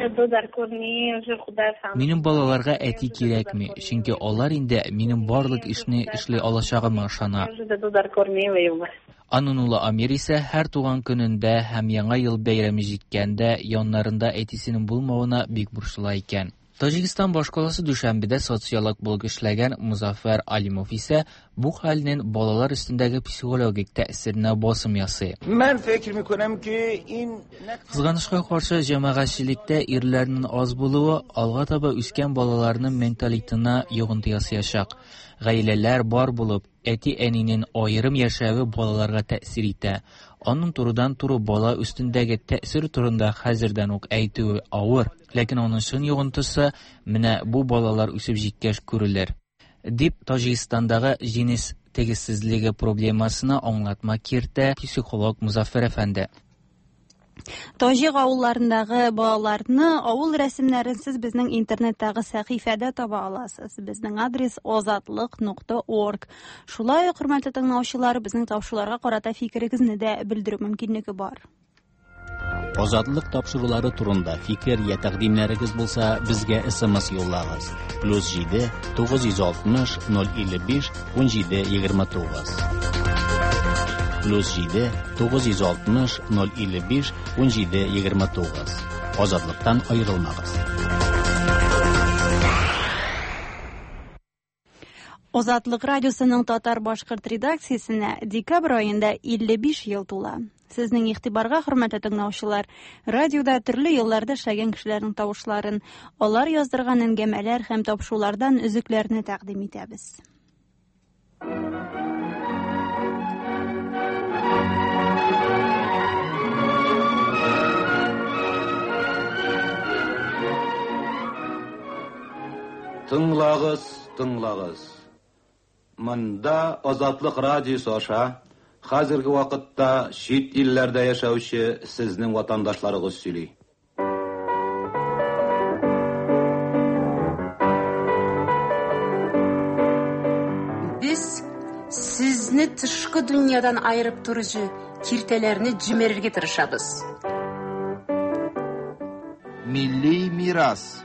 Минем балаларга әти кирәкми, чөнки алар инде минем барлык эшне эшли алачагыма ышана. Аның улы Амир исә һәр туган көнендә һәм яңа ел бәйрәме җиткәндә яннарында әтисенең булмавына бик борчыла икән. Таҗикстан башкаласы Дүшәмбедә социолог булып эшләгән Музаффар Алимов исә бу хәлнең балалар өстендәге психологик тәэсиренә басым ясый. Мен фикер микунам ки ин Кызганычка каршы җәмәгатьчелектә ирләрнең аз булуы алга таба үскән балаларның менталитетына йогынты ясаячак. Гаиләләр бар булып, әти-әнинең аерым яшәве балаларга тәэсир итә. Аның турыдан-туры бала өстендәге тәэсир турында хәзердән үк әйтүе авыр, ләкин аның чын йогынтысы менә бу балалар үсеп җиткәч күрелер. Дип Таҗикстандагы җинес тегезсезлеге проблемасына аңлатма кертә психолог Музаффар әфәнде. Таҗик авылларындагы балаларны авыл рәсемнәрен сез безнең интернеттагы сәхифәдә таба аласыз. Безнең адрес азатлык нокта орг. Шулай ук хөрмәтле тыңлаучылар, безнең тапшыруларга карата фикерегезне дә белдерү мөмкинлеге бар. Азатлык тапшырулары турында фикер я тәкъдимнәрегез булса, безгә эс-эм-эс юллагыз. плюс җиде тугыз йөз алтмыш ноль илле биш ун җиде егерме тугыз. плюс җиде тугыз йөз алтмыш ноль илле биш ун җиде егерме тугыз. Азатлыктан аерылмагыз. Азатлык радиосының татар-башкорт редакциясенә декабрь аенда илле биш ел тула. Сезнең игътибарга, хөрмәтле тыңлаучылар, радиода төрле елларда эшләгән кешеләрнең тавышларын, алар яздырган әңгәмәләр һәм тапшырулардан өзекләрне тәкъдим итәбез. Тыңлагыз, тыңлагыз. Монда Азатлык радиосы аша хәзерге вакытта чит илләрдә яшәүче сезнең ватандашларыгыз сөйли. Без сезне тышкы дөньядан айырып торучы киртәләрне җимерергә тырышабыз. Милли мирас.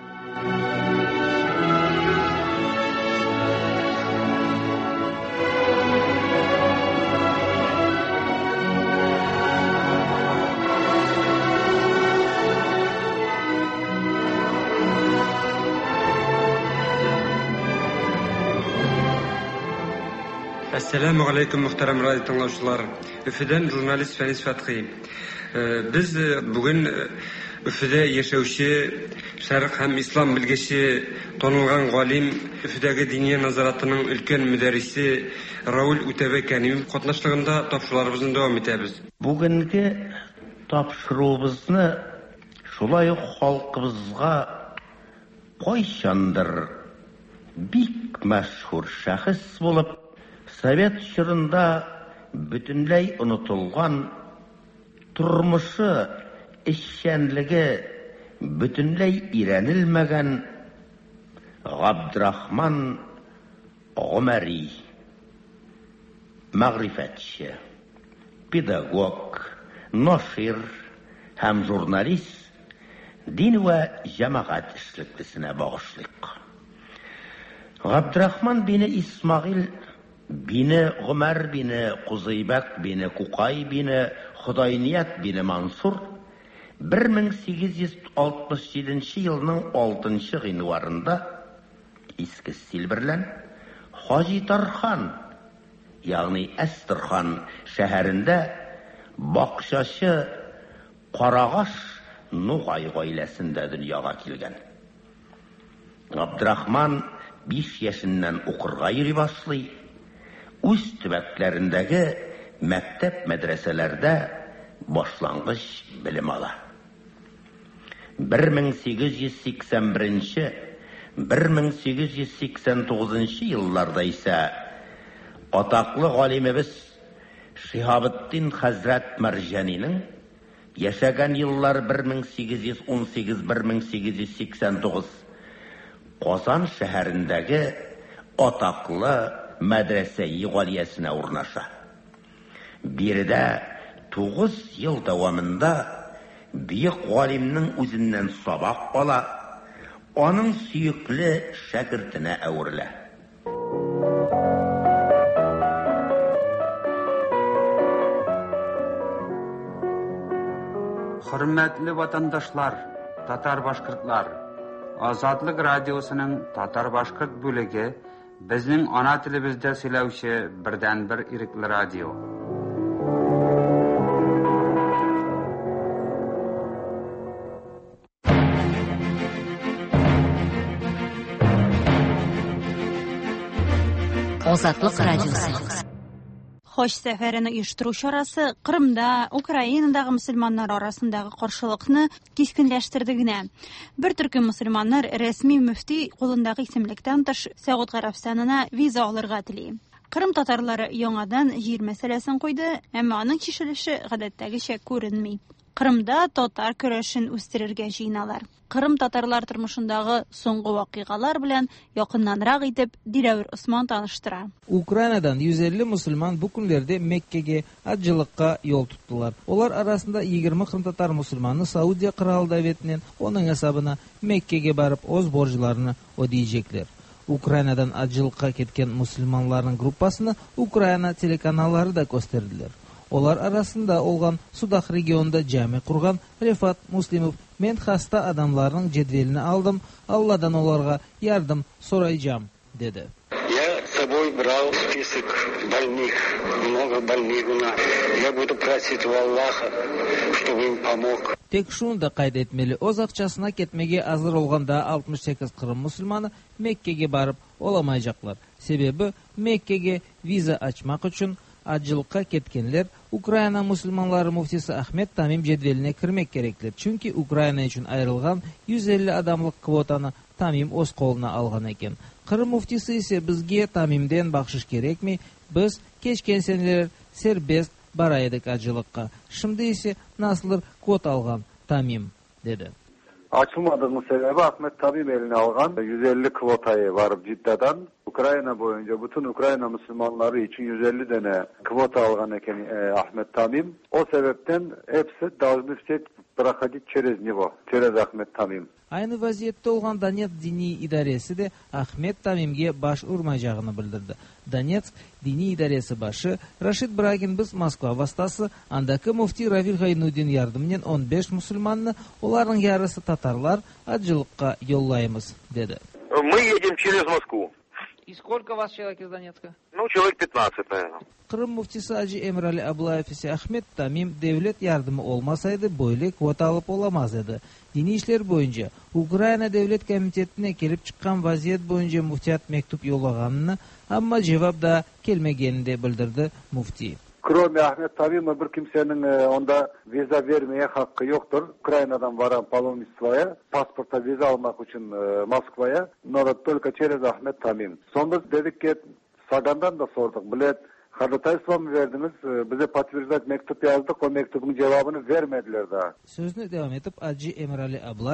Assalamu alaykum muhtaram radio tыңлаучылар. Өфөдән журналист Фәнис Фәтхи. Без бүген Өфөдә яшәүче шәрык һәм ислам белгече танылган галим, Өфөдәге дини назаратының өлкән мөдәррисе Раул Үтәбәй Кәним катнашлыгында тапшыруларыбызны дәвам итәбез. Бүгенге тапшыруыбызны шулай ук халкыбызга кайчандыр бик мәшһүр шәхес булып Совет чорында бөтенләй онытылган, тормышы, эшчәнлеге бөтенләй ирәнелмәгән Габдрахман Гомари, мәгърифәтче, педагог, нашир һәм журналист, дин вә җәмәгать эшлеклесенә багышлыйк. Габдрахман бине Исмагыйль бине Гомар бине Кузыйбәк бине Кукай бине Худайният бине Мансур bir ming sekiz yuz oltmish yedinchi yilning oltinchi гыйнварында иске стиль белән Хаҗи Тархан, ягъни Әстерхан шәһәрендә бакчачы Карагаш Нугай гаиләсендә дөньяга килгән. Габдрахман биш яшеннән укырга йөри башлый. Үз төбәкләрендәге мәктәп мәдрәсәләрдә башлангыч белем ала. bir ming sekiz yuz sakson birinchi bir ming sekiz yuz sakson to'qqizinchi yillarda ise атаклы галимебез Шиһабыддин хәзрәт Марҗаниның яшәгән еллар bir ming sekiz yuz o'n sakkiz bir ming sekiz yuz sakson to'qqiz Казан шәһәрендәге атаклы мәдрәсә-и галиясенә урнаша. Биредә тугыз ел дәвамында бик галимнең үзеннән сабак ала, аның сөекле шәкертенә әверелә. Hürmetli vatandaşlar, Tatar Başkırtlar, Azadlık Radyosu'nun Tatar Başkırt bölügi bizning ana tilimizda söyleuvchi birden bir irikli radyo. Azadlık Radyosu. Хош сәфәрен оештыру чарасы Кырымда, Украинадагы мөселманнар арасындагы каршылыкны кискенләштерде генә. Бер төркем мөселманнар рәсми мөфти кулындагы исемлектән тыш Сәгыд Гарәфстанына виза алырга тели. Кырым татарлары яңадан җир мәсьәләсен куйды, әмма аның чишелеше гадәттәгечә күренми. Кырымда татар көрәшен үстерергә җыеналар. Кырым татарлар тормышындагы соңгы вакыйгалар белән якыннанрак итеп Диләвер Усман таныштыра. Украинадан йөз илле мусульман бу көннәрдә Меккәгә хаҗлыкка юл тоттылар. Олар арасында егерме кырым татар мусульманы Саудия крал дәветеннән аның хисабына Меккәгә барып үз борҗларны ödeyecekler. Украинадан хаҗлыкка кеткән мусульманнарның группасына Украина телеканаллары да gösterdiler. Олар арасында олган Судах регионында җәми курган Рифат Муслимов мен хаста адамларның җедвелне алдым, Алладан оларга ярдәм сорайҗам, диде. Я с собой брал список больных, много больных у нас. Я буду просить у Аллаха, чтобы им помог. Тек шуны да кайда этмели, оз акчасына кетмеге азыр олганда алтмыш сегиз кырым мусульманы Меккеге барып оламайжаклар. Себеби Меккеге виза ачмак үчүн Аҗылыкка кеткенлер Украина мусульманлары муфтисы Ахмед Тамим җедвеленә кирмәк кирәкләр. Чөнки Украина өчен аерылган йөз илле адамлык квотаны Тамим үз колына алган икән. Кырым муфтисы исә безгә Тамимдән бахшыш кирәкми, без кечкенсенләр сербест бара идек аҗылыкка. Шунда исә наслыр квот алган Тамим, диде. Açılmadığımız sebebi Ahmet Tamim eline algan yüz elli kvotayı var Cidda'dan. Ukrayna boyunca bütün Ukrayna Müslümanları için yüz elli tane kvota algan eken e, Ahmet Tamim. O sebepten hepsi должны все проходить через него, через Ahmet Tamim. Ayni vaziyatda olgan Donetsk diniy idorasi de Ahmet Tamimga baş urmayacağını bildirdi. Donetsk diniy idorasi başı Rashid Bragin biz Moskva vastası andaki mufti Ravil G'aynuddin yardımıyla o'n besh musulmanni, ularning yarısı tatarlar аҗылыкка yollaymiz, dedi. Мы едем через Москву. И сколько вас человек из Донецка? Ну, человек пятнадцать, наверное. Кырым муфтисы Аҗи Эмрали Аблаев ise Ahmet Tamim devlet yardımı olmasaydı böyle kvota alıp olamaz edi. Dini işler boyunca Ukrayna Devlet Komitetine kelip çıkan vaziyet boyunca muftiyat mektup yollaganını ama cevap da kelmegeni de bildirdi mufti. Kроме Ahmet Tamim'a bir kimsenin e, onda viza vermeye hakkı yoktur. Ukrayna'dan varan паломничествоya, pasporta viza almak için e, Moskva'ya, но только через Ahmet Tamim. Sonra dedik ki Sagan'dan da sorduk. Bilet ходатайство mı verdiniz? E, bize подтверждать mektup yazdık. O mektubun cevabını vermediler daha. Sözünü devam edip Aji Emrali Ablayev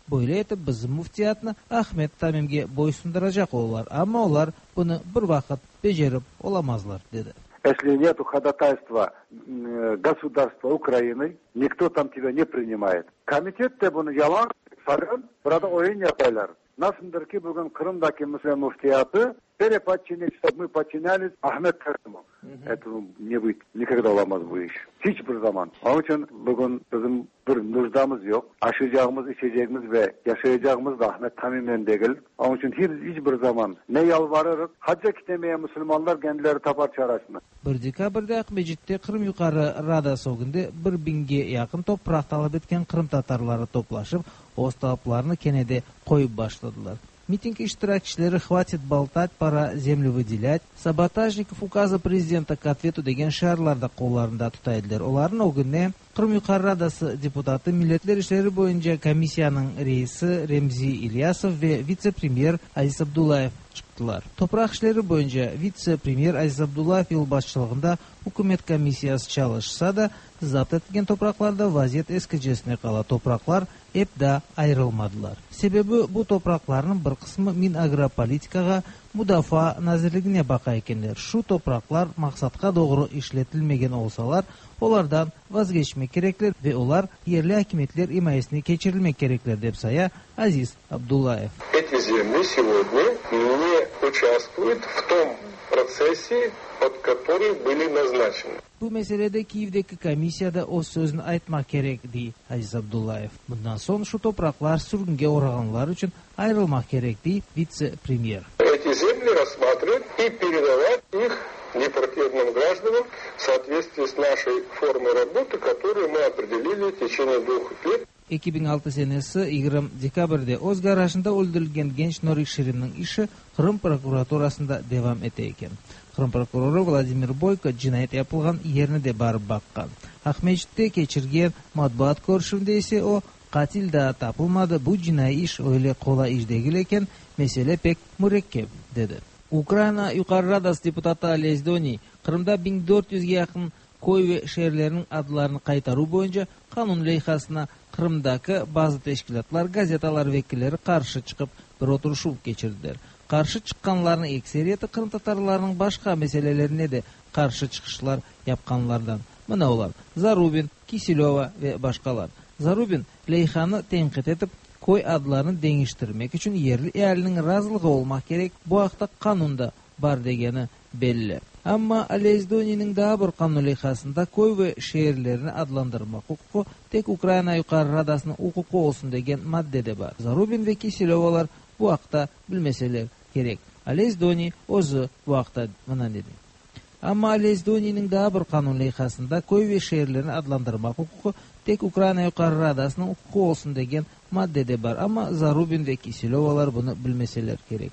Böyle etip bizim muftiyatını Ahmet Tamim'ge boysundiracak olurlar. Ama onlar bunu bir vakit becerip olamazlar, dedi. Если нету ходатайства государства Украины, никто там тебя не принимает. Комитет de bunu yalan sarın, burada oyun yapıyorlar. Nasıldır ki bugün Kırım'daki Müslüman muftiyatı пере подчинить, чтобы мы подчинялись Ahmet Karim'e. Это не будет, никогда olamaz bu iş. Hiçbir zaman. Onun için bugün bizim bir nuzdamız yok. Aşacağımız, içeceğimiz ve yaşayacağımız da Ahmet Tamim'den değil. Onun için hiç, hiçbir zaman ne yalvarırız, hacca gitmeye Müslümanlar kendileri tapar çağrışını. bir dekabrda Mecit'te Kırım Yukarı Radası ogunda bir binge yakın toprak talep etken Kırım Tatarları toplaşıp, o talaplarını kenede koyup başladılar. Митинг iştirakçileri «Хватит болтать, пора землю выделять», саботажников указа президента к ответу деген шаарларда қолларында tutaydılar. Олардың o günne Kırım Yukarı Radası депутаты Milletler İşleri boyunca komissiyanın reisi Remzi İlyasov ve vice-premier Aziz Abdullayev çıktılar. Toprak işleri boyunca vice-premier Aziz Abdullayev yıl başçılığında hükümet komissiyası çalışsa da zapt etken topraklarda vaziyet eskicesine kala topraklar hep de ayrılmadılar. Sebebi bu toprakların bir kısmı min agropolitikaga Müdafaa Nazirligine baka ekenler. Şu topraklar maksatga doğru işletilmegen olsalar, olardan vazgeçmek gerekler ve onlar yerli hakimiyetler himayesine geçirilmek gerekler dep saya Aziz Abdullayev. Эти земли сегодня не участвуют в том процессе, от которых были назначены. Bu meselede Kiev'deki komissiyada o sözünü aytmak gerek di Aziz Abdullayev. Bundan sonra şu topraklar sürgünge uğraganlar için ayrılmak gerek di vice-premier. Эти земли рассматривают и передавать их непартийным гражданам в соответствии с нашей формой работы, которую мы определили в течение двух лет. iki bin altı senesi yigirma dekabrda o'z garajında öldürülgen genç Norik Shirinning ishi Kırım prokuraturasında devam eteyken. Kırım prokurori Vladimir Boyko jinayat yapılgan yerine de barıp bakkan. Ahmed'de geçirgen matbuat ko'rishuvida ise o katil da tapılmadı. Bu jinoiy ish öyle kolay ish değil eken, mesele pek mürekkep, dedi. Ukrayna Yukarı Radası deputatı Alez Doni, Kırım'da bin dört yüzge yakın koy ve şehirlerinin adlarını kaytaru boyunca kanun leyhasına Kırım'daki bazı teşkilatlar, gazetalar vekilleri karşı çıkıp bir oturuşu geçirdiler. Karşı çıkanların ekseriyeti Kırım Tatarlarının başka meselelerine de karşı çıkışlar yapkanlardan. Mına olar Zarubin, Kisilova ve başkalar. Zarubin leyhanı tenkit etip koy adlarını değiştirmek için yerli ehalinin razılığı olmak gerek. Bu haqda kanunda bar degeni belli. Ama Alez Doni'nin daha bir kanun leyhasında koy ve şehirlerini adlandırmak hukuku tek Ukrayna Yukarı Radası'nın hukuku olsun degen maddede var. Zarubin ve Kisilovalar bu haqda bilmeseler gerek. Alez Doni ozu bu haqda mına dedi. Ama Alez Doni'nin daha bir kanun leyhasında koy ve şehirlerini adlandırmak hukuku tek Ukrayna Yukarı Radası'nın hukuku olsun degen maddede var. Ama Zarubin ve Kisilovalar bunu bilmeseler gerek.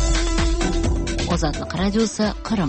Ozatlık Radyosu Kırım.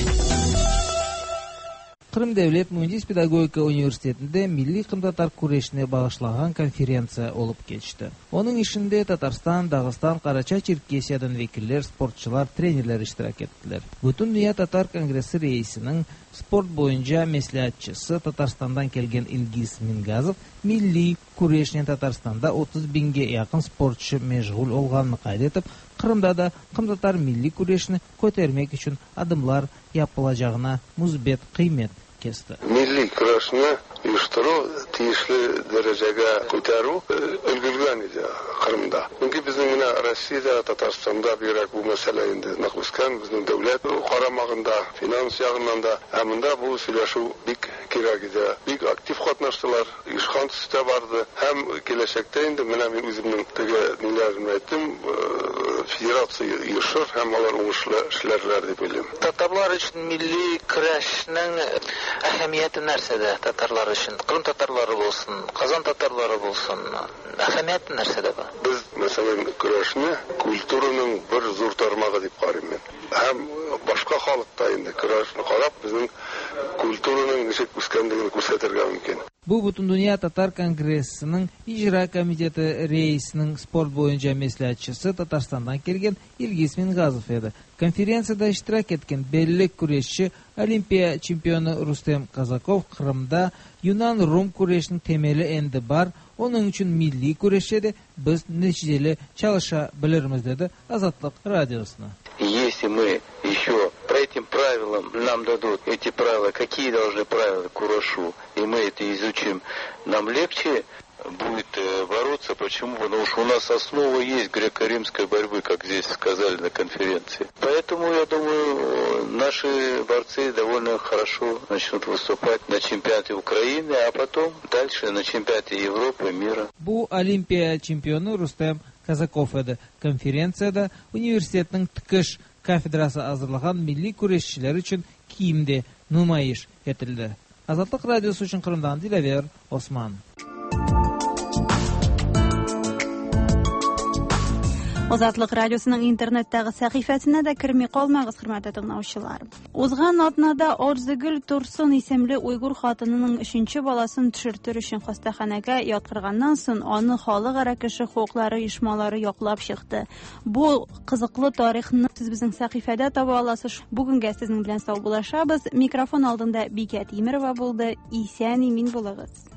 Kırım Devlet Mühendis Pedagogika Üniversitesi'nde Milli Kırım Tatar Kureşine bağışlanan konferansiya olup geçti. Onun işinde Tatarstan, Dağıstan, Karaçay, Çerkesiya'dan vekiller, sportçular, trenerler iştirak ettiler. Bütün Dünya Tatar Kongresi reisinin sport boyunca meslehatçısı Tatarstan'dan kelgen İlgiz Mingazov, Milli Kureşine Tatarstan'da otuz binge yakın sportçu meşgul olganını kaydetip, Kırım'da da Kırım Tatar Milli Kureşini kötermek için adımlar yapılacağına müsbet kıymet kesti. Milli kurashni uyushturu tiyishli darajaga ko'taru ulgurgan edi Qrimda. Chunki bizning mana Rossiyada, Tataristonda birak bu masala endi naqliskan bizning davlat qaramag'inda, finans yog'idan da hamda bu siylashuv bik kerak edi. Bik aktiv qatnashdilar, ishxon sita bordi. Ham kelajakda endi mana men o'zimning tege nilarini aytdim, federatsiya yurishir, ham ular o'ngishli ishlarlar deb o'ylayman. Tatarlar uchun milliy kurashning ahamiyati narsada Tatarlar uchun, Qrim Tatarlari bo'lsin, Qozon Tatarlari bo'lsin, ahamiyati narsada bu. Biz masalan kurashni kulturaning bir zo'r tarmog'i deb qarayman. Ham boshqa holatda endi kurashni qarab bizning kulturaning nechuk o'sganligini ko'rsatarga mumkin. Bu Butun Dünya Tatar Kongresi'nin icra komiteti reisinin sport boyunca meslehatçısı Tatarstan'dan kelgen İlgiz Mingazov edi. Konferensiyada iştirak etken belli kureşçi Olimpiya çempionu Rustem Kazakov Kırım'da Yunan Rum kureşinin temeli endi bar, Onun için milli kurashda biz neticeli çalışa biliriz dedi Azatlık Radyosu'na. Если мы еще по этим правилам нам дадут эти правила, какие должны правила курашу, и мы это изучим, нам легче будет бороться. Почему? Потому что у нас основа есть греко-римской борьбы, как здесь сказали на конференции. Поэтому, я думаю, наши борцы довольно хорошо начнут выступать на чемпионате Украины, а потом дальше на чемпионате Европы, мира. Bu Olimpiya çempionu Rustem Kazakov edi. Konferensiyada universitetning tikish kafedrasi hazırlagan milli kurashchilar uchun kiyimde numayish etildi. Azatlık Radyosu uchun Qrimdan Dilaver Osman. Озатлык радиосының интернеттагы сәхифәсенә дә керми калмагыз, хөрмәтле тыңлаучылар. Узган атнада Орзыгөл Турсун исемле уйгур хатынының өченче баласын төшертер өчен хастаханәгә яткырганнан соң аны халыкара кеше хукуклары оешмалары яклап чыкты. Бу кызыклы тарихны сез безнең сәхифәдә таба аласыз. Бүгенгә сезнең белән сау булашабыз. Микрофон алдында Бикә Тимерова булды. Исән-имин булыгыз.